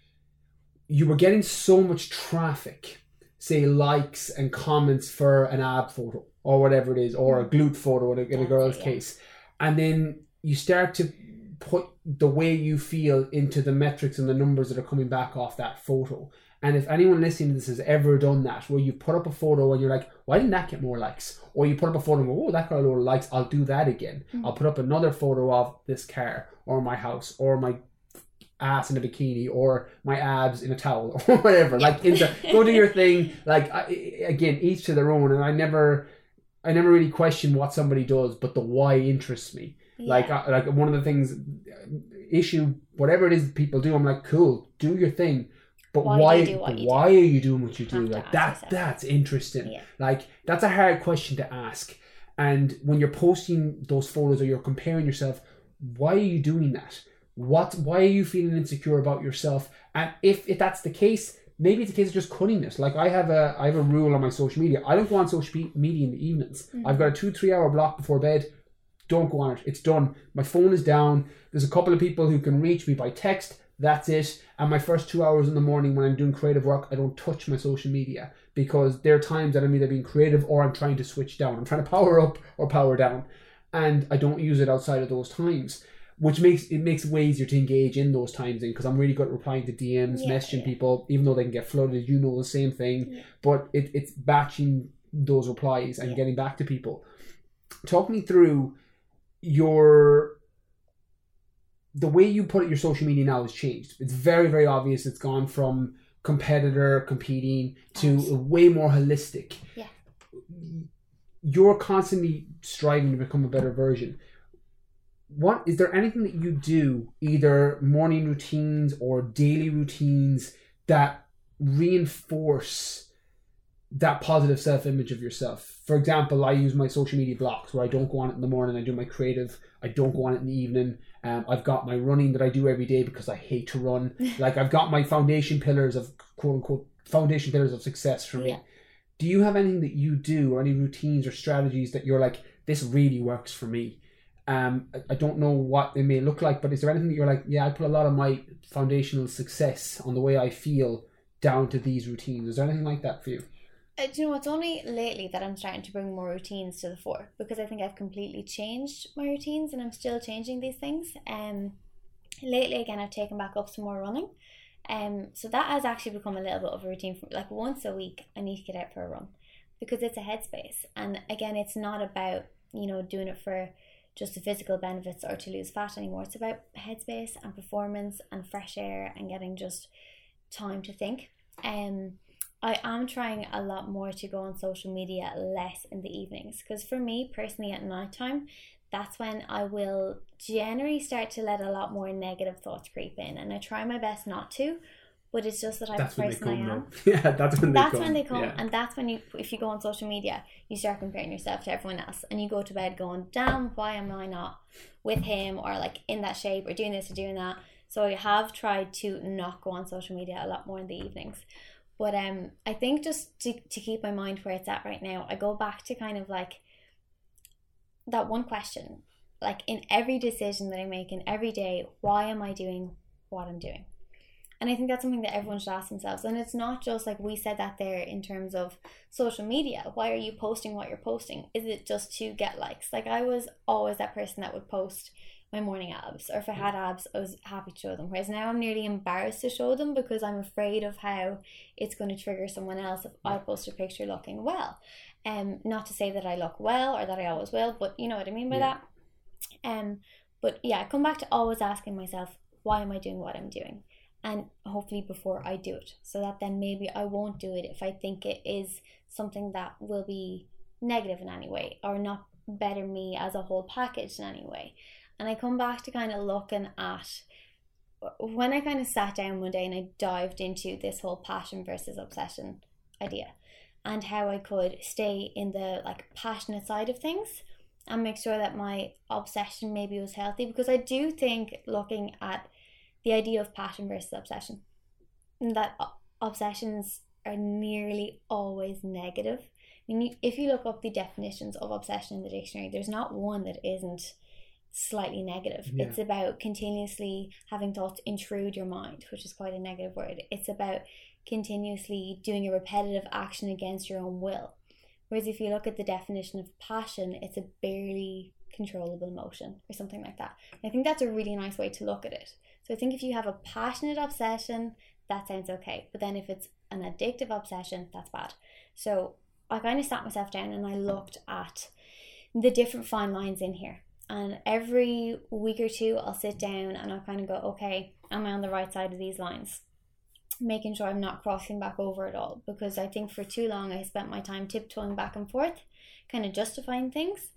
you were getting so much traffic, say likes and comments for an ab photo or whatever it is, or a glute photo in a girl's case, and then you start to put the way you feel into the metrics and the numbers that are coming back off that photo. And if anyone listening to this has ever done that, where you put up a photo and you're like, why didn't that get more likes? Or you put up a photo and go, oh, that got a lot of likes, I'll do that again. I'll put up another photo of this car or my house or my ass in a bikini or my abs in a towel or whatever. Like, go do your thing. Like, again, each to their own. And I never really question what somebody does, but the why interests me. Like one of the things, whatever it is that people do, I'm like, cool, do your thing, but why are you doing what you do? Like that's interesting. Like that's a hard question to ask. And when you're posting those photos or you're comparing yourself, why are you doing that? Why are you feeling insecure about yourself? And if that's the case, maybe it's a case of just cutting it. Like I have a rule on my social media. I don't go on social media in the evenings. I've got a 2-3 hour block before bed. Don't go on it. It's done. My phone is down. There's a couple of people who can reach me by text. That's it. And my first 2 hours in the morning when I'm doing creative work, I don't touch my social media, because there are times that I'm either being creative or I'm trying to switch down. I'm trying to power up or power down. And I don't use it outside of those times, which makes it way easier to engage in those times, because I'm really good at replying to DMs, messaging people, even though they can get flooded. You know the same thing. But it's batching those replies and getting back to people. Talk me through the way you put it. Your social media now has changed. It's very, very obvious. It's gone from competitor competing to way more holistic. Yeah. You're constantly striving to become a better version. What is there anything that you do, either morning routines or daily routines, that reinforce that positive self-image of yourself? For example, I use my social media blocks where I don't go on it in the morning. I do my creative. I don't go on it in the evening. I've got my running that I do every day because I hate to run. Like I've got my foundation pillars of quote unquote foundation pillars of success for me. Do you have anything that you do, or any routines or strategies that you're like, this really works for me? I don't know what they may look like, but is there anything that you're like, I put a lot of my foundational success on the way I feel down to these routines? Is there anything like that for you?
Do you know, it's only lately that I'm starting to bring more routines to the fore, because I think I've completely changed my routines and I'm still changing these things. Lately, again, I've taken back up some more running. So that has actually become a little bit of a routine for me. Like once a week, I need to get out for a run, because it's a headspace. And again, it's not about, doing it for just the physical benefits or to lose fat anymore. It's about headspace and performance and fresh air and getting just time to think. I am trying a lot more to go on social media less in the evenings, because for me personally at nighttime, that's when I will generally start to let a lot more negative thoughts creep in, and I try my best not to, but it's just that I'm the person I am.
Yeah, that's when they come.
Yeah. And that's when if you go on social media, you start comparing yourself to everyone else, and you go to bed going, damn, why am I not with him, or like in that shape, or doing this or doing that. So I have tried to not go on social media a lot more in the evenings. But I think just to keep my mind where it's at right now, I go back to kind of like that one question, like in every decision that I make in every day, why am I doing what I'm doing? And I think that's something that everyone should ask themselves. And it's not just like we said that there in terms of social media. Why are you posting what you're posting? Is it just to get likes? Like I was always that person that would post my morning abs, or if I had abs, I was happy to show them. Whereas now I'm nearly embarrassed to show them because I'm afraid of how it's going to trigger someone else if I post a picture looking well. Not to say that I look well or that I always will, but you know what I mean by that. But yeah, I come back to always asking myself, why am I doing what I'm doing? And hopefully before I do it, so that then maybe I won't do it if I think it is something that will be negative in any way or not better me as a whole package in any way. And I come back to kind of looking at when I kind of sat down one day and I dived into this whole passion versus obsession idea, and how I could stay in the like passionate side of things and make sure that my obsession maybe was healthy. Because I do think, looking at the idea of passion versus obsession, that obsessions are nearly always negative. I mean, if you look up the definitions of obsession in the dictionary, there's not one that isn't slightly negative. Yeah. It's about continuously having thoughts intrude your mind, which is quite a negative word. It's about continuously doing a repetitive action against your own will. Whereas if you look at the definition of passion, it's a barely controllable emotion or something like that. And I think that's a really nice way to look at it. So I think if you have a passionate obsession, that sounds okay. But then if it's an addictive obsession, that's bad. So I kind of sat myself down and I looked at the different fine lines in here. And every week or two, I'll sit down and I'll kind of go, okay, am I on the right side of these lines? Making sure I'm not crossing back over at all. Because I think for too long, I spent my time tiptoeing back and forth, kind of justifying things.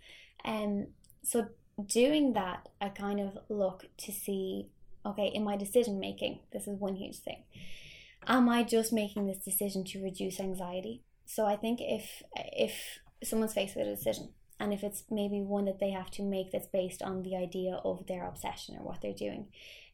So doing that, I kind of look to see, okay, in my decision making, this is one huge thing. Am I just making this decision to reduce anxiety? So I think if someone's faced with a decision, and if it's maybe one that they have to make that's based on the idea of their obsession or what they're doing,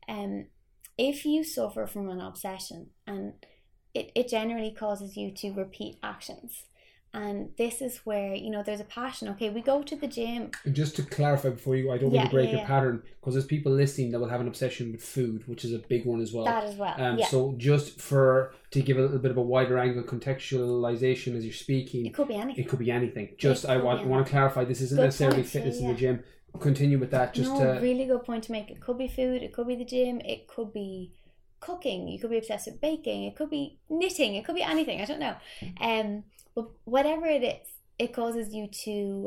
if you suffer from an obsession, and it generally causes you to repeat actions. And this is where, you know, there's a passion. Okay, we go to the gym. And
just to clarify before I don't mean to break your pattern, because there's people listening that will have an obsession with food, which is a big one as well.
That as well.
So just to give a little bit of a wider angle contextualization as you're speaking.
It could be anything.
It could be anything. Just I want to clarify, this isn't necessarily fitness in the gym. Continue with that.
Really good point to make. It could be food, it could be the gym, it could be cooking, you could be obsessed with baking, it could be knitting, it could be anything, I don't know. But whatever it is, it causes you to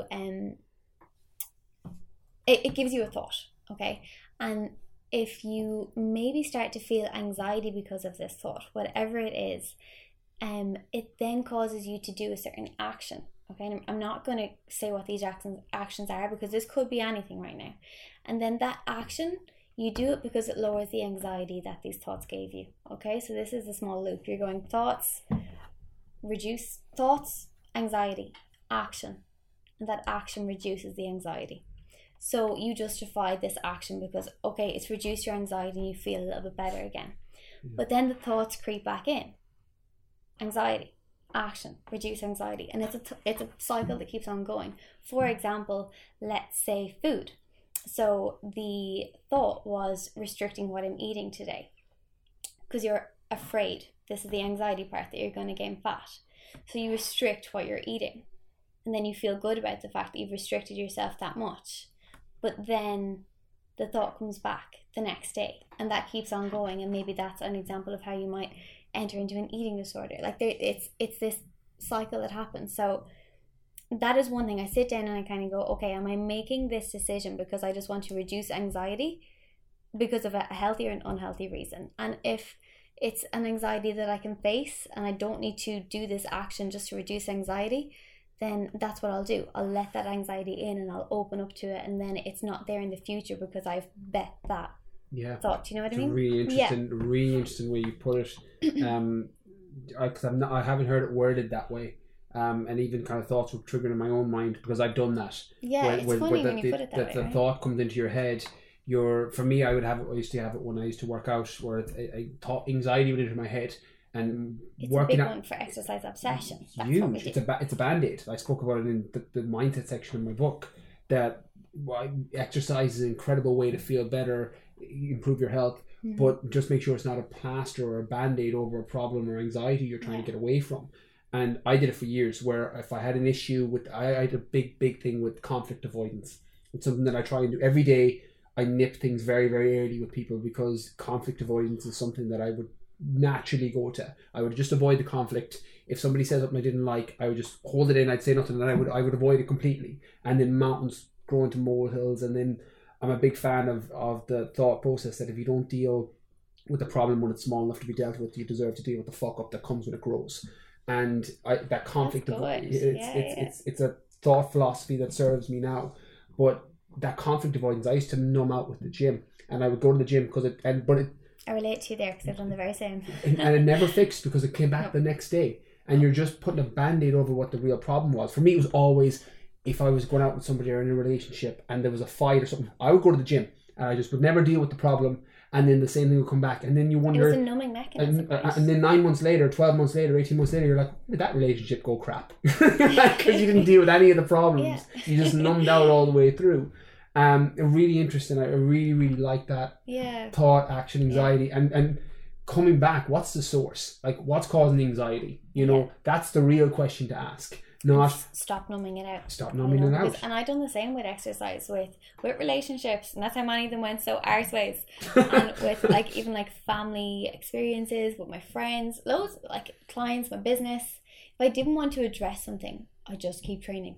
it gives you a thought, okay? And if you maybe start to feel anxiety because of this thought, whatever it is, it then causes you to do a certain action, okay? And I'm not going to say what these actions are, because this could be anything right now. And then that action, you do it because it lowers the anxiety that these thoughts gave you, okay? So this is a small loop. You're going thoughts, reduce thoughts, anxiety, action, and that action reduces the anxiety. So you justify this action because, okay, it's reduced your anxiety and you feel a little bit better again. But then the thoughts creep back in. Anxiety, action, reduce anxiety. And it's a cycle that keeps on going. For example, let's say food. So the thought was restricting what I'm eating today because you're afraid. This is the anxiety part, that you're going to gain fat. So you restrict what you're eating, and then you feel good about the fact that you've restricted yourself that much. But then the thought comes back the next day, and that keeps on going. And maybe that's an example of how you might enter into an eating disorder. Like it's this cycle that happens. So that is one thing. I sit down and I kind of go, okay, am I making this decision because I just want to reduce anxiety because of a healthy or an unhealthy reason? And if it's an anxiety that I can face and I don't need to do this action just to reduce anxiety, then that's what I'll do. I'll let that anxiety in and I'll open up to it, and then it's not there in the future because I've bet that thought. Do you know what I mean?
Really interesting way you put it. Because I haven't heard it worded that way. And even kind of thoughts were triggered in my own mind because I've done that.
Yeah, it's funny when you put it that way.
The thought comes into your head. For me, I used to have it when I used to work out, where I thought anxiety would enter my head. And
it's a big one for exercise obsession. That's
huge. It's a band-aid. I spoke about it in the mindset section of my book, that exercise is an incredible way to feel better, improve your health, but just make sure it's not a plaster or a band-aid over a problem or anxiety you're trying to get away from. And I did it for years, where if I had an issue with, I had a big thing with conflict avoidance. It's something that I try and do every day. I nip things very, very early with people, because conflict avoidance is something that I would naturally go to. I would just avoid the conflict. If somebody said something I didn't like, I would just hold it in. I'd say nothing, and I would avoid it completely. And then mountains grow into molehills. And then I'm a big fan of the thought process that if you don't deal with the problem when it's small enough to be dealt with, you deserve to deal with the fuck up that comes when it grows. And that conflict avoidance, it's a thought philosophy that serves me now. But that conflict avoidance, I used to numb out with the gym, and I would go to the gym
I relate to you there, because I've done the very same.
and it never fixed, because it came back the next day, and you're just putting a band-aid over what the real problem was. For me, it was always, if I was going out with somebody or in a relationship and there was a fight or something, I would go to the gym and I just would never deal with the problem, and then the same thing would come back, and then you wonder.
It was a numbing mechanism.
And then 9 months later, 12 months later, 18 months later, you're like, did that relationship go crap? Because you didn't deal with any of the problems. Yeah. You just numbed out all the way through. Really interesting. I really like that thought, action, anxiety, and coming back, what's the source? Like, what's causing the anxiety? That's the real question to ask. Not
stop numbing it out.
Stop numbing it out.
And I done the same with exercise, with relationships, and that's how many of them went so arseways. And with even family experiences with my friends, loads, clients, my business. If I didn't want to address something, I just keep training,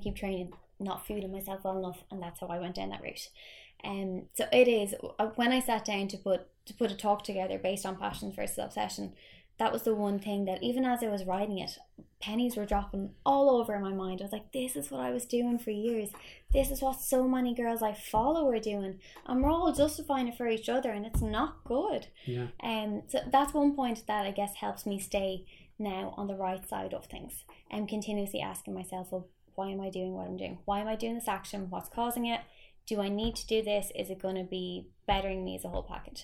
not feeding myself well enough, and that's how I went down that route. So it is, when I sat down to put a talk together based on passion versus obsession, that was the one thing that, even as I was writing it, pennies were dropping all over in my mind. I was like, this is what I was doing for years. This is what so many girls I follow are doing. And we're all justifying it for each other, and it's not good.
Yeah.
So that's one point that I guess helps me stay now on the right side of things. I'm continuously asking myself, well, why am I doing what I'm doing? Why am I doing this action? What's causing it? Do I need to do this? Is it going to be bettering me as a whole package?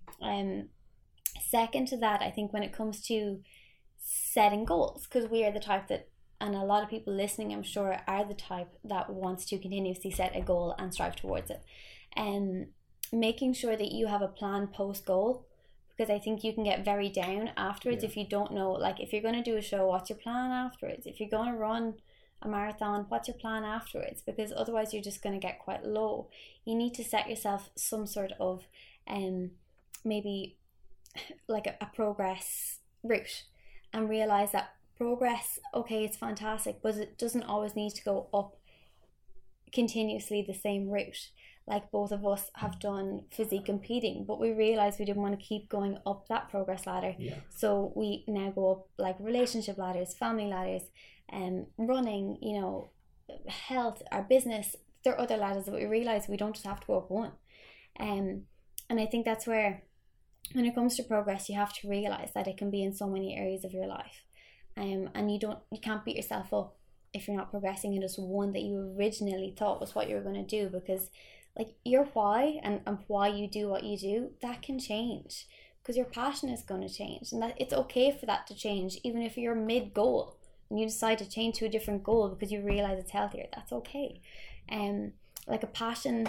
Second to that, I think when it comes to setting goals, because we are the type that, and a lot of people listening, I'm sure, are the type that wants to continuously set a goal and strive towards it. Making sure that you have a plan post goal, because I think you can get very down afterwards if you don't know, if you're going to do a show, what's your plan afterwards? If you're going to run a marathon, what's your plan afterwards? Because otherwise you're just going to get quite low. You need to set yourself some sort of maybe a progress route, and realize that progress, okay, it's fantastic, but it doesn't always need to go up continuously the same route. Both of us have done physique competing, but we realized we didn't want to keep going up that progress ladder. So we now go up relationship ladders, family ladders, running, health, our business. There are other ladders that we realize we don't just have to go up one. And I think that's where, when it comes to progress, you have to realize that it can be in so many areas of your life. And you can't beat yourself up if you're not progressing in just one that you originally thought was what you were going to do, because your why and why you do what you do, that can change, because your passion is going to change, and that it's okay for that to change. Even if you're mid goal and you decide to change to a different goal because you realize it's healthier, that's okay. A passion,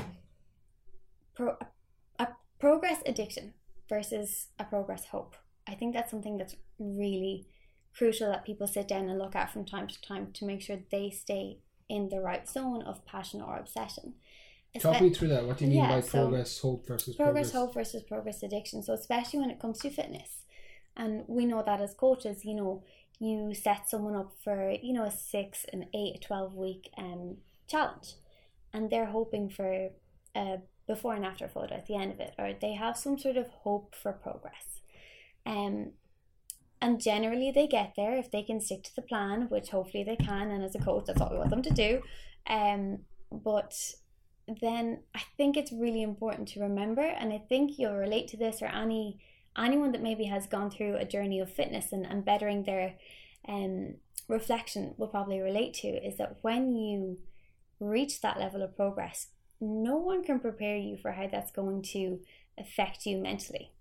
a progress addiction versus a progress hope, I think that's something that's really crucial that people sit down and look at from time to time to make sure they stay in the right zone of passion or obsession.
Talk me through that. What do you mean by progress hope versus
progress hope versus progress addiction? So especially when it comes to fitness, and we know that as coaches, you set someone up for a 6, an 8, a 12 week challenge, and they're hoping for a before and after photo at the end of it, or they have some sort of hope for progress. And generally they get there if they can stick to the plan, which hopefully they can, and as a coach that's what we want them to do. But then I think it's really important to remember, and I think you'll relate to this, or anyone that maybe has gone through a journey of fitness and bettering their reflection will probably relate to, is that when you reach that level of progress, no one can prepare you for how that's going to affect you mentally.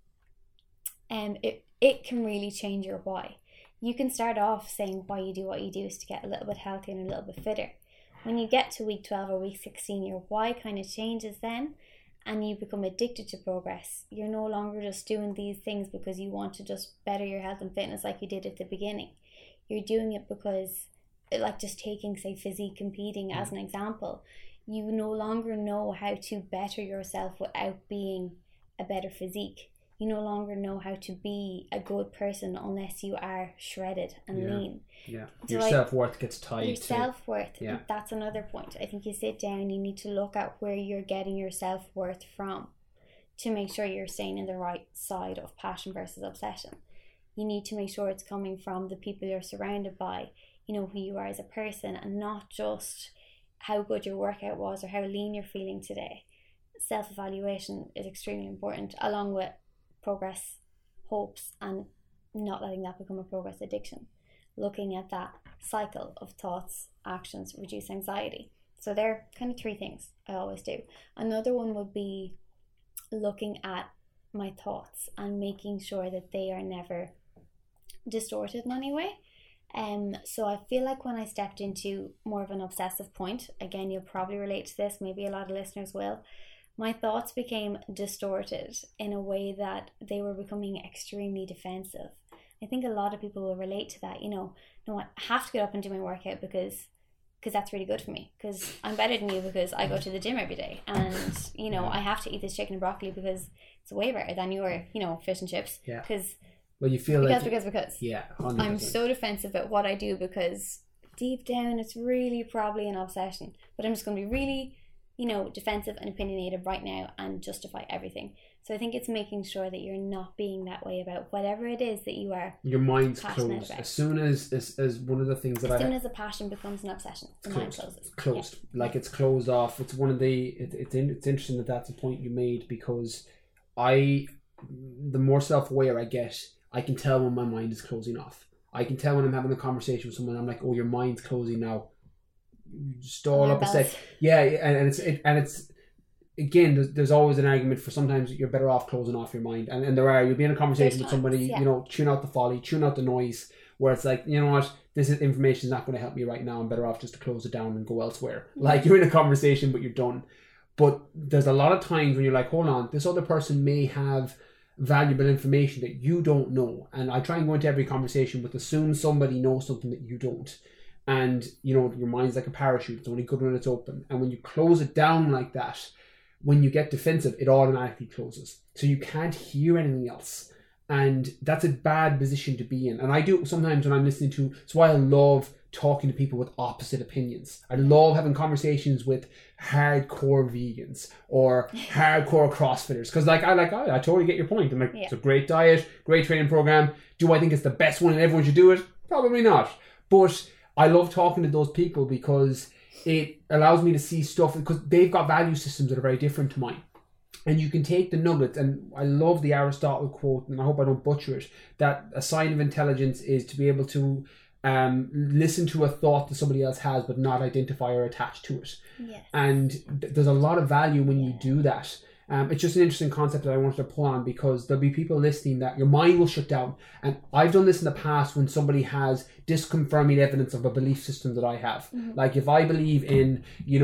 It can really change your why. You can start off saying why you do what you do is to get a little bit healthier and a little bit fitter. When you get to week 12 or week 16, your why kind of changes then, and you become addicted to progress. You're no longer just doing these things because you want to just better your health and fitness like you did at the beginning. You're doing it because, like just taking, say, physique competing as an example, you no longer know how to better yourself without being a better physique. You no longer know how to be a good person unless you are shredded and lean.
Yeah,
so
your self-worth gets tied
your
to...
self-worth, that's another point. I think you sit down, you need to look at where you're getting your self-worth from to make sure you're staying in the right side of passion versus obsession. You need to make sure it's coming from the people you're surrounded by, you know, who you are as a person, and not just how good your workout was or how lean you're feeling today. Self-evaluation is extremely important, along with progress hopes, and not letting that become a progress addiction. Looking at that cycle of thoughts, actions, reduce anxiety. So they're kind of three things I always do. Another one would be looking at my thoughts and making sure that they are never distorted in any way. So I feel like when I stepped into more of an obsessive point, again, you'll probably relate to this, maybe a lot of listeners will, my thoughts became distorted in a way that they were becoming extremely defensive. I think a lot of people will relate to that. You know, no, I have to get up and do my workout because that's really good for me, because I'm better than you, because I go to the gym every day, and you know, I have to eat this chicken and broccoli because it's way better than your, you know, fish and chips.
Yeah.
Because
well, you feel
because.
Yeah, 100%.
I'm so defensive at what I do because deep down it's really probably an obsession, but I'm just going to be really, you know, defensive and opinionated right now and justify everything. So I think it's making sure that you're not being that way about whatever it is that you are.
Your mind's
passionate
closed.
about.
As soon as one of the things that
as soon as a passion becomes an obsession, the mind closes.
Closed.
Yeah.
Like it's closed off. It's one of the. It's interesting that that's a point you made, because the more self-aware I get, I can tell when my mind is closing off. I can tell when I'm having a conversation with someone. I'm like, oh, your mind's closing now. Stall up a sec. Yeah, and it's again, there's always an argument for sometimes you're better off closing off your mind, and you'll be in a conversation with somebody, you know, tune out the folly, tune out the noise, where it's like, you know what, this information is not going to help me right now, I'm better off just to close it down and go elsewhere. Like, you're in a conversation but you're done. But there's a lot of times when you're like, hold on, this other person may have valuable information that you don't know, and I try and go into every conversation with assume somebody knows something that you don't. And, you know, your mind's like a parachute. It's only good when it's open. And when you close it down like that, when you get defensive, it automatically closes. So you can't hear anything else. And that's a bad position to be in. And I do sometimes when I'm listening to... That's why I love talking to people with opposite opinions. I love having conversations with hardcore vegans or hardcore CrossFitters. Because I totally get your point. I'm like, it's a great diet, great training program. Do I think it's the best one and everyone should do it? Probably not. But I love talking to those people because it allows me to see stuff, because they've got value systems that are very different to mine. And you can take the nuggets, and I love the Aristotle quote, and I hope I don't butcher it, that a sign of intelligence is to be able to listen to a thought that somebody else has but not identify or attach to it.
Yes.
And there's a lot of value when you do that. It's just an interesting concept that I wanted to pull on, because there'll be people listening that your mind will shut down. And I've done this in the past when somebody has disconfirming evidence of a belief system that I have. Mm-hmm. Like if I believe in, you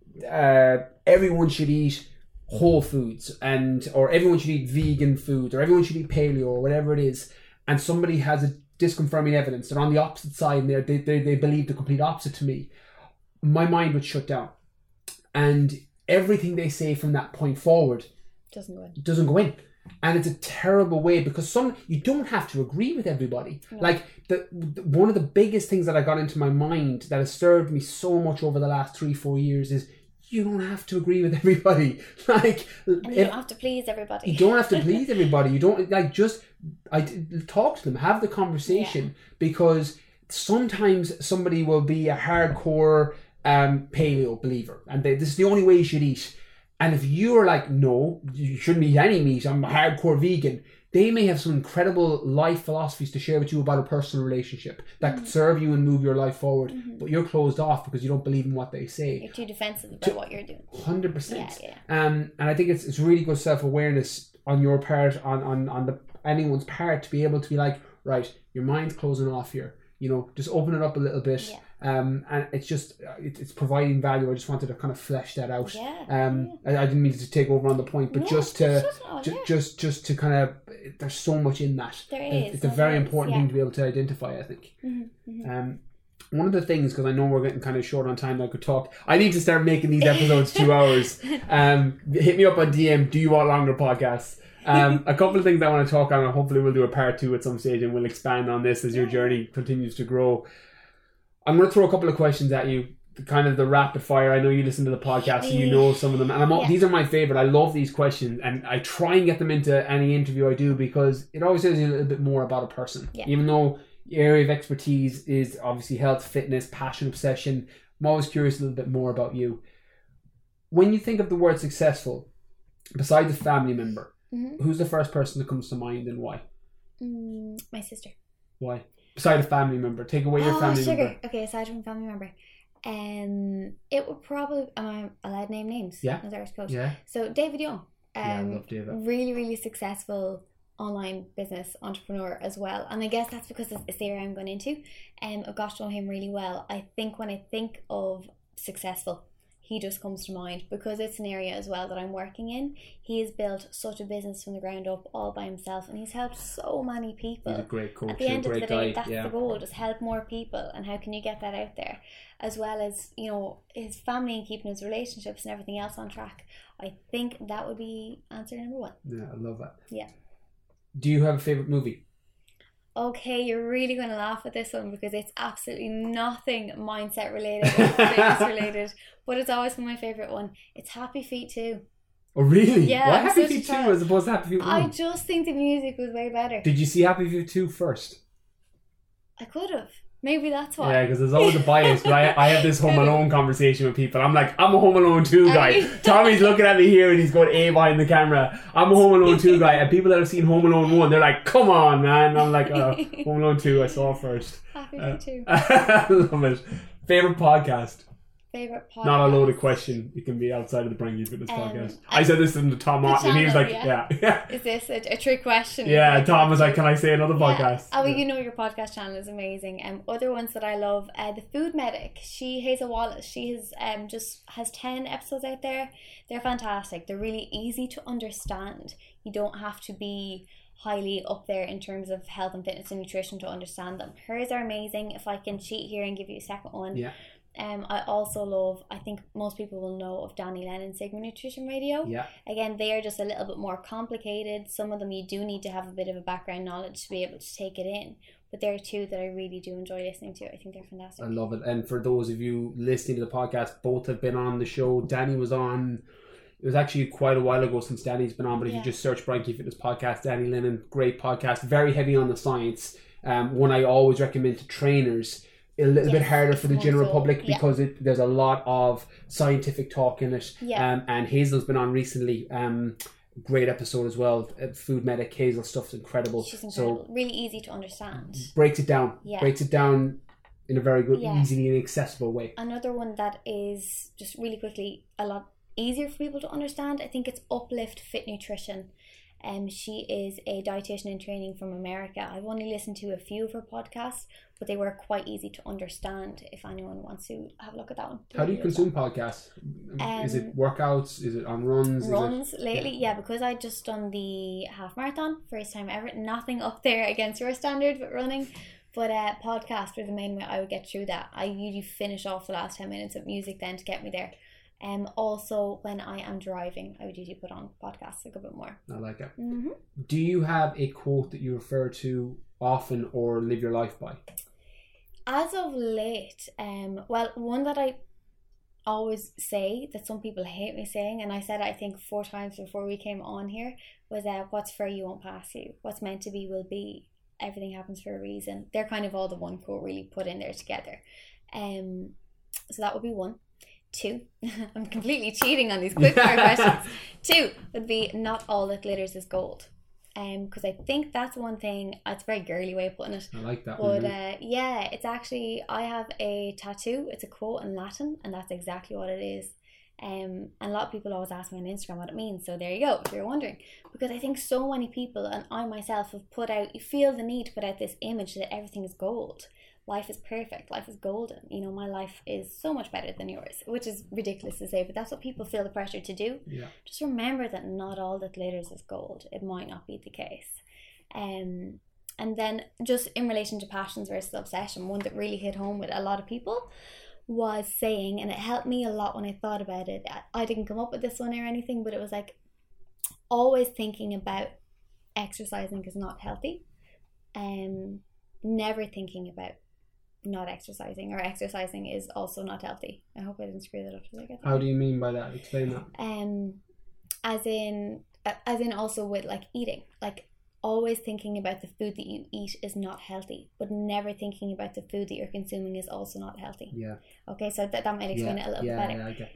know, everyone should eat whole foods, or everyone should eat vegan food, or everyone should eat paleo, or whatever it is, and somebody has a disconfirming evidence, they're on the opposite side, and they believe the complete opposite to me, my mind would shut down. And everything they say from that point forward doesn't go in. And it's a terrible way, because you don't have to agree with everybody. No. Like one of the biggest things that I got into my mind that has served me so much over the last 3-4 years is you don't have to agree with everybody. Like,
and you don't have to please everybody.
You don't have to please everybody. You don't talk to them, have the conversation, because sometimes somebody will be a hardcore paleo believer, and this is the only way you should eat. And if you're like, no, you shouldn't eat any meat, I'm a hardcore vegan, they may have some incredible life philosophies to share with you about a personal relationship that could serve you and move your life forward, but you're closed off because you don't believe in what they say.
You're too defensive about what you're doing.
100%. And I think it's really good self-awareness on your part, on anyone's part, to be able to be like, right, your mind's closing off here. You know, just open it up a little bit. Yeah. And it's just, it's providing value. I just wanted to kind of flesh that out. I didn't mean to take over on the point, but just to kind of, there's so much in that.
There is.
It's a very important thing to be able to identify, I think. One of the things, because I know we're getting kind of short on time, I could talk. I need to start making these episodes 2 hours. Hit me up on DM. Do you want longer podcasts? A couple of things I want to talk on, and hopefully we'll do a part 2 at some stage, and we'll expand on this as your journey continues to grow. I'm going to throw a couple of questions at you, kind of the rapid fire. I know you listen to the podcast, so you know some of them, and these are my favorite. I love these questions, and I try and get them into any interview I do, because it always tells you a little bit more about a person. Even though your area of expertise is obviously health, fitness, passion, obsession, I'm always curious a little bit more about you. When you think of the word successful, besides a family member, who's the first person that comes to mind, and why?
My sister.
Why? Beside a family member. Take away your family member.
Okay, aside from family member. It would probably... Am I allowed to name names?
Yeah.
As our coach?
Yeah.
So David Young.
I love David.
Really, really successful online business entrepreneur as well. And I guess that's because it's the area I'm going into. I've got to know him really well. I think when I think of successful, he just comes to mind, because it's an area as well that I'm working in. He has built such a business from the ground up all by himself, and he's helped so many people.
He's a great coach.
At the end of the day,
guy.
that's the goal, just help more people. And how can you get that out there? As well as, you know, his family and keeping his relationships and everything else on track. I think that would be answer number 1. Yeah,
I love that.
Yeah.
Do you have a favourite movie?
Okay, you're really going to laugh at this one, because it's absolutely nothing mindset related or fitness related, but it's always been my favourite one. It's Happy Feet 2.
Oh, really?
Yeah.
Why Happy Feet 2 as opposed to Happy Feet 1?
I just think the music was way better.
Did you see Happy Feet 2 first?
I could have. Maybe that's why.
Yeah, because there's always a bias. But I have this Home Alone conversation with people. I'm like, I'm a Home Alone 2 guy. Tommy's looking at me here and he's going A behind the camera. I'm a Home Alone 2 guy. And people that have seen Home Alone 1, they're like, come on, man. And I'm like, Home Alone 2, I saw first.
Happy Feet 2.
I love it. Favorite podcast?
Favorite podcast?
Not a loaded question. It can be outside of the Brian Keane Fitness podcast. I said this to Tom Martin, and he was like, yeah.
Is this a trick question?
Yeah, Tom was like, can I say another podcast?
Oh, well, you know your podcast channel is amazing. Other ones that I love, the Food Medic. Hazel Wallace. She has just has 10 episodes out there. They're fantastic. They're really easy to understand. You don't have to be highly up there in terms of health and fitness and nutrition to understand them. Hers are amazing. If I can cheat here and give you a second one.
Yeah.
I also love, I think most people will know of Danny Lennon Sigma Nutrition Radio.
Yeah.
Again, they are just a little bit more complicated. Some of them you do need to have a bit of a background knowledge to be able to take it in. But there are 2 that I really do enjoy listening to. I think they're fantastic.
I love it. And for those of you listening to the podcast, both have been on the show. Danny was on, it was actually quite a while ago since Danny's been on, but if you just search Brian Keane Fitness Podcast, Danny Lennon, great podcast, very heavy on the science. One I always recommend to trainers. A little bit harder for the general public, because there's a lot of scientific talk in it. And Hazel's been on recently. Great episode as well. Food Medic, Hazel stuff's incredible.
She's incredible. So, really easy to understand.
Breaks it down. Breaks it down in a very good, easily and accessible way.
Another one that is just really quickly a lot easier for people to understand, I think it's Uplift Fit Nutrition. She is a dietitian in training from America. I've only listened to a few of her podcasts, but they were quite easy to understand if anyone wants to have a look at that one.
How do you consume podcasts? Is it workouts? Is it on runs?
Runs lately, because I just done the half marathon, first time ever. Nothing up there against your standard with running, but podcasts were the main way I would get through that. I usually finish off the last 10 minutes of music then to get me there. Also, when I am driving, I would usually put on podcasts a good bit more.
I like it. Mm-hmm. Do you have a quote that you refer to often or live your life by?
As of late, well, one that I always say that some people hate me saying, and I said it, I think 4 times before we came on here, was what's for you won't pass you. What's meant to be will be. Everything happens for a reason. They're kind of all the one quote really put in there together. So that would be 1. 2, I'm completely cheating on these quick fire questions. 2 would be not all that glitters is gold. Because I think that's one thing. It's a very girly way of putting it.
I like that
but,
one.
yeah, it's actually, I have a tattoo. It's a quote in Latin, and that's exactly what it is. And a lot of people always ask me on Instagram what it means. So there you go, if you're wondering. Because I think so many people, and I myself, have put out, you feel the need to put out this image that everything is gold. Life is perfect. Life is golden. You know, my life is so much better than yours, which is ridiculous to say, but that's what people feel the pressure to do.
Yeah.
Just remember that not all that glitters is gold. It might not be the case. And then just in relation to passions versus obsession, one that really hit home with a lot of people was saying, and it helped me a lot when I thought about it. I didn't come up with this one or anything, but it was like always thinking about exercising is not healthy. Never thinking about not exercising, or exercising is also not healthy. I hope I didn't screw that up. Did I get that?
How do you mean by that? Explain that.
As in also with like eating, like always thinking about the food that you eat is not healthy, but never thinking about the food that you're consuming is also not healthy.
Yeah.
Okay, so that might explain it a little bit better.
Yeah, I get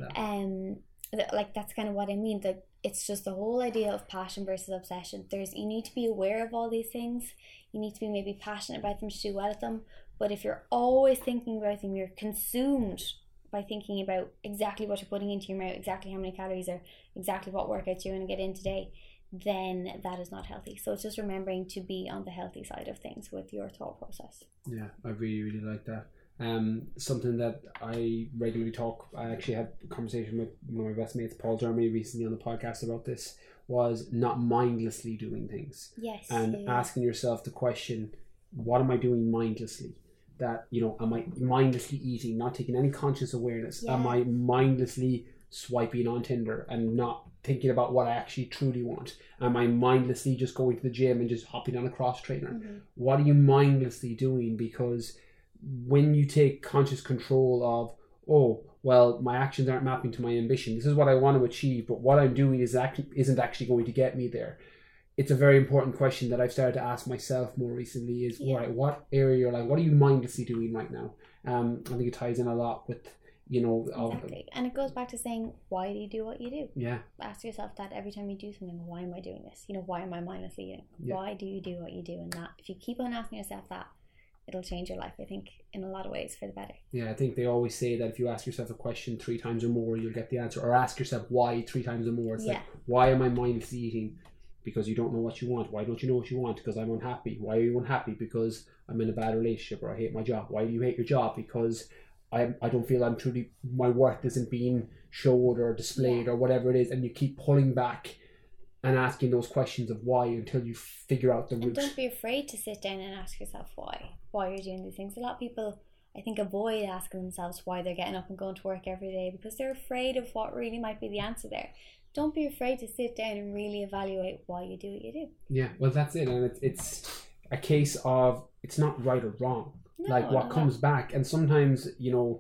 that.
Like that's kind of what I mean. Like it's just the whole idea of passion versus obsession. You need to be aware of all these things. You need to be maybe passionate about them to do well at them. But if you're always thinking about them, you're consumed by thinking about exactly what you're putting into your mouth, exactly how many calories, or exactly what workouts you're going to get in today, then that is not healthy. So it's just remembering to be on the healthy side of things with your thought process.
Yeah, I really, really like that. Something that I regularly I actually had a conversation with one of my best mates, Paul Germany, recently on the podcast about this, was not mindlessly doing things.
Yes.
And asking yourself the question, what am I doing mindlessly? That, you know, am I mindlessly eating, not taking any conscious awareness?
Yeah.
Am I mindlessly swiping on Tinder and not thinking about what I actually truly want? Am I mindlessly just going to the gym and just hopping on a cross trainer?
Mm-hmm.
What are you mindlessly doing? Because when you take conscious control of, oh, well, my actions aren't mapping to my ambition, this is what I want to achieve, but what I'm doing isn't actually going to get me there. It's a very important question that I've started to ask myself more recently is, right, what area, like, what are you mindlessly doing right now? I think it ties in a lot with, you know...
Exactly. And it goes back to saying, why do you do what you do?
Yeah.
Ask yourself that every time you do something. Why am I doing this? You know, why am I mindlessly eating?
Yeah.
Why do you do what you do? And that, if you keep on asking yourself that, it'll change your life, I think, in a lot of ways for the better.
Yeah, I think they always say that if you ask yourself a question 3 times or more, you'll get the answer. Or ask yourself why 3 times or more. It's like, why am I mindlessly eating? Because you don't know what you want. Why don't you know what you want? Because I'm unhappy. Why are you unhappy? Because I'm in a bad relationship, or I hate my job. Why do you hate your job? Because I don't feel I'm truly, my worth isn't being showed or displayed or whatever it is. And you keep pulling back and asking those questions of why until you figure out the root.
And don't be afraid to sit down and ask yourself why you're doing these things. A lot of people, I think, avoid asking themselves why they're getting up and going to work every day because they're afraid of what really might be the answer there. Don't be afraid to sit down and really evaluate why you do what you do.
Yeah, well, that's it. And it's a case of, it's not right or wrong.
No,
like what comes back. And sometimes, you know,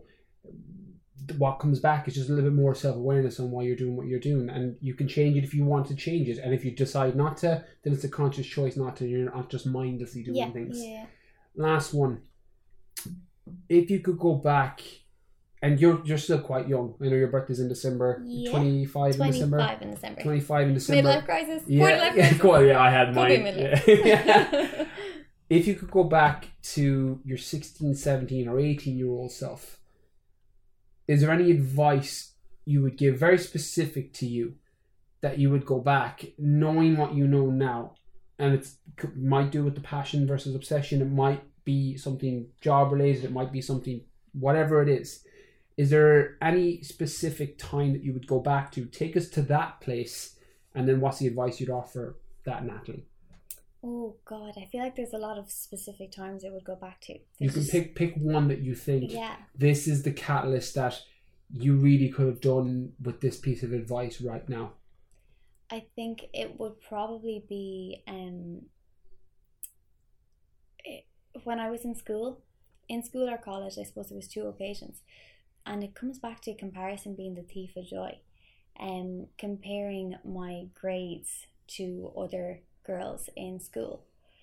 what comes back is just a little bit more self-awareness on why you're doing what you're doing. And you can change it if you want to change it. And if you decide not to, then it's a conscious choice not to. You're not just mindlessly doing things.
Yeah.
Last one. If you could go back... And you're still quite young. I know your birthday's in December.
Yeah.
25 in December.
25 in December.
25 in December.
Midlife crisis.
Yeah,
Quarter-life
cool. Yeah, I had mine.
Yeah.
If you could go back to your 16, 17 or 18-year-old self, is there any advice you would give, very specific to you, that you would go back knowing what you know now? And it might do with the passion versus obsession. It might be something job related. It might be something, whatever it is. Is there any specific time that you would go back to? Take us to that place, and then what's the advice you'd offer that, Natalie?
Oh God, I feel like there's a lot of specific times I would go back to.
You can pick one that you think,
yeah,
this is the catalyst that you really could have done with this piece of advice right now.
I think it would probably be when I was in school or college. I suppose there was 2 occasions. And it comes back to comparison being the thief of joy. Comparing my grades to other girls in school.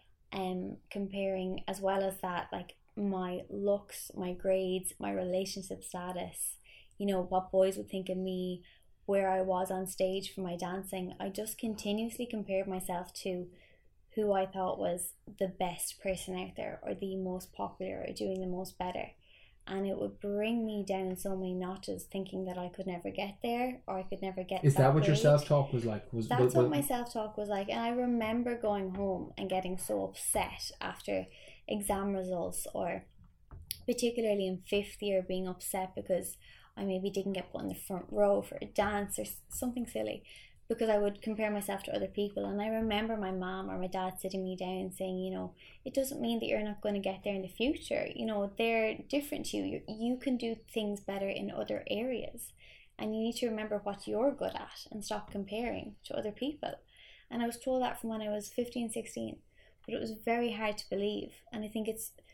Comparing, as well as that, like my looks, my grades, my relationship status, you know, what boys would think of me, where I was on stage for my dancing. I just continuously compared myself to who I thought was the best person out there, or the most popular, or doing the most better. And it would bring me down so many notches, thinking that I could never get there, or I could never get.
Is that what your
grade.
self-talk was like?
That's what my self-talk was like. And I remember going home and getting so upset after exam results, or particularly in 5th year, being upset because I maybe didn't get put in the front row for a dance or something silly, because I would compare myself to other people. And I remember my mom or my dad sitting me down saying, you know, it doesn't mean that you're not going to get there in the future. You know, they're different to you. You can do things better in other areas. And you need to remember what you're good at and stop comparing to other people. And I was told that from when I was 15, 16. But it was very hard to believe. And I think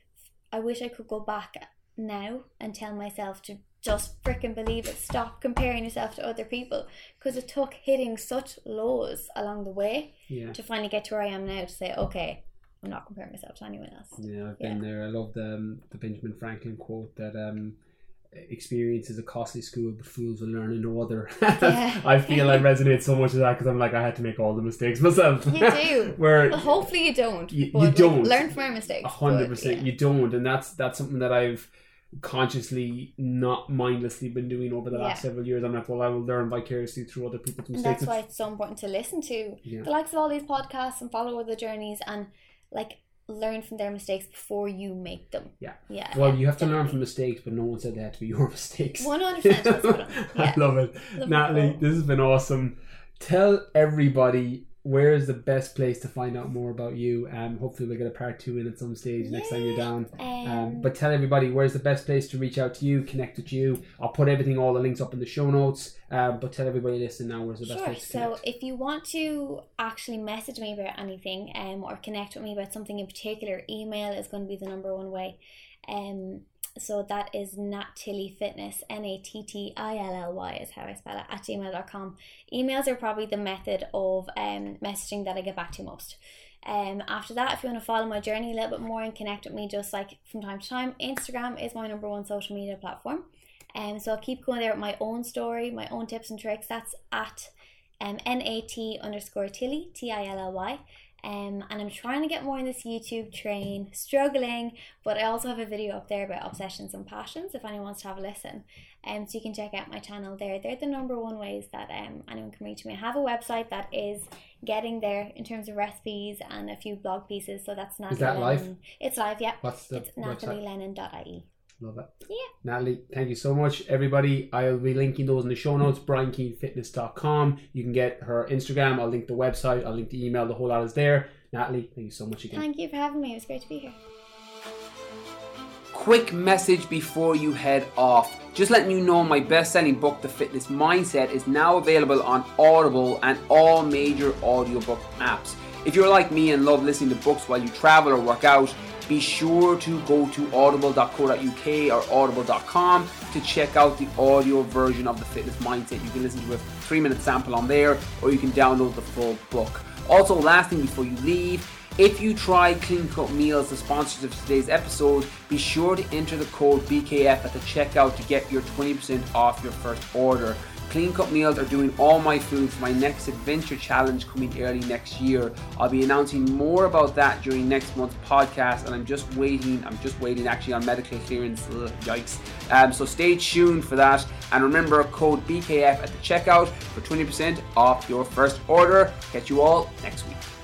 I wish I could go back now and tell myself to just freaking believe it. Stop comparing yourself to other people, because it took hitting such lows along the way to finally get to where I am now, to say, okay, I'm not comparing myself to anyone else.
Yeah, I've been there. I love the Benjamin Franklin quote that experience is a costly school, but fools will learn in no other. I feel I resonate so much with that, because I'm like, I had to make all the mistakes myself.
You do.
Where
well, hopefully you don't.
You
but
don't.
Like, learn from our mistakes.
100%. You don't, and that's something that I've consciously, not mindlessly, been doing over the last several years. I'm like, well, I will learn vicariously through other people's mistakes.
And that's why it's so important to listen to the likes of all these podcasts and follow other journeys, and like learn from their mistakes before you make them. Well, you have to learn from mistakes, but no one said they had to be your mistakes. 100%. That's what
I love it. Natalie, this has been awesome. Tell everybody, where is the best place to find out more about you? Hopefully we'll get a part 2 in at some stage next time you're down. But tell everybody, where's the best place to reach out to you, connect with you? I'll put all the links up in the show notes. But tell everybody listening now, where's the best place to connect?
So if you want to actually message me about anything, or connect with me about something in particular, email is going to be the number one way. So that is nattillyfitness, NATTILLY is how I spell it, at gmail.com. Emails are probably the method of messaging that I get back to most. After that, if you want to follow my journey a little bit more and connect with me just like from time to time, Instagram is my number one social media platform. So I'll keep going there with my own story, my own tips and tricks. That's at NAT_Tilly, TILLY. And I'm trying to get more in this YouTube train, struggling, but I also have a video up there about obsessions and passions if anyone wants to have a listen. So you can check out my channel there. They're the number one ways that anyone can reach me. I have a website that is getting there in terms of recipes and a few blog pieces. So that's Natalie.
Is that live?
It's live, yeah.
It's
natalielennon.ie.
Love it.
Yeah.
Natalie, thank you so much. Everybody, I'll be linking those in the show notes, briankeenfitness.com. You can get her Instagram. I'll link the website. I'll link the email. The whole lot is there. Natalie, thank you so much again.
Thank you for having me. It was great to be here.
Quick message before you head off. Just letting you know my best-selling book, The Fitness Mindset, is now available on Audible and all major audiobook apps. If you're like me and love listening to books while you travel or work out, be sure to go to audible.co.uk or audible.com to check out the audio version of The Fitness Mindset. You can listen to a 3-minute sample on there, or you can download the full book. Also, last thing before you leave, if you try Clean Cut Meals, the sponsors of today's episode, be sure to enter the code BKF at the checkout to get your 20% off your first order. Clean Cut Meals are doing all my food for my next adventure challenge coming early next year. I'll be announcing more about that during next month's podcast, and I'm just waiting actually on medical clearance. Ugh, yikes. So stay tuned for that, and remember code BKF at the checkout for 20% off your first order. Catch you all next week.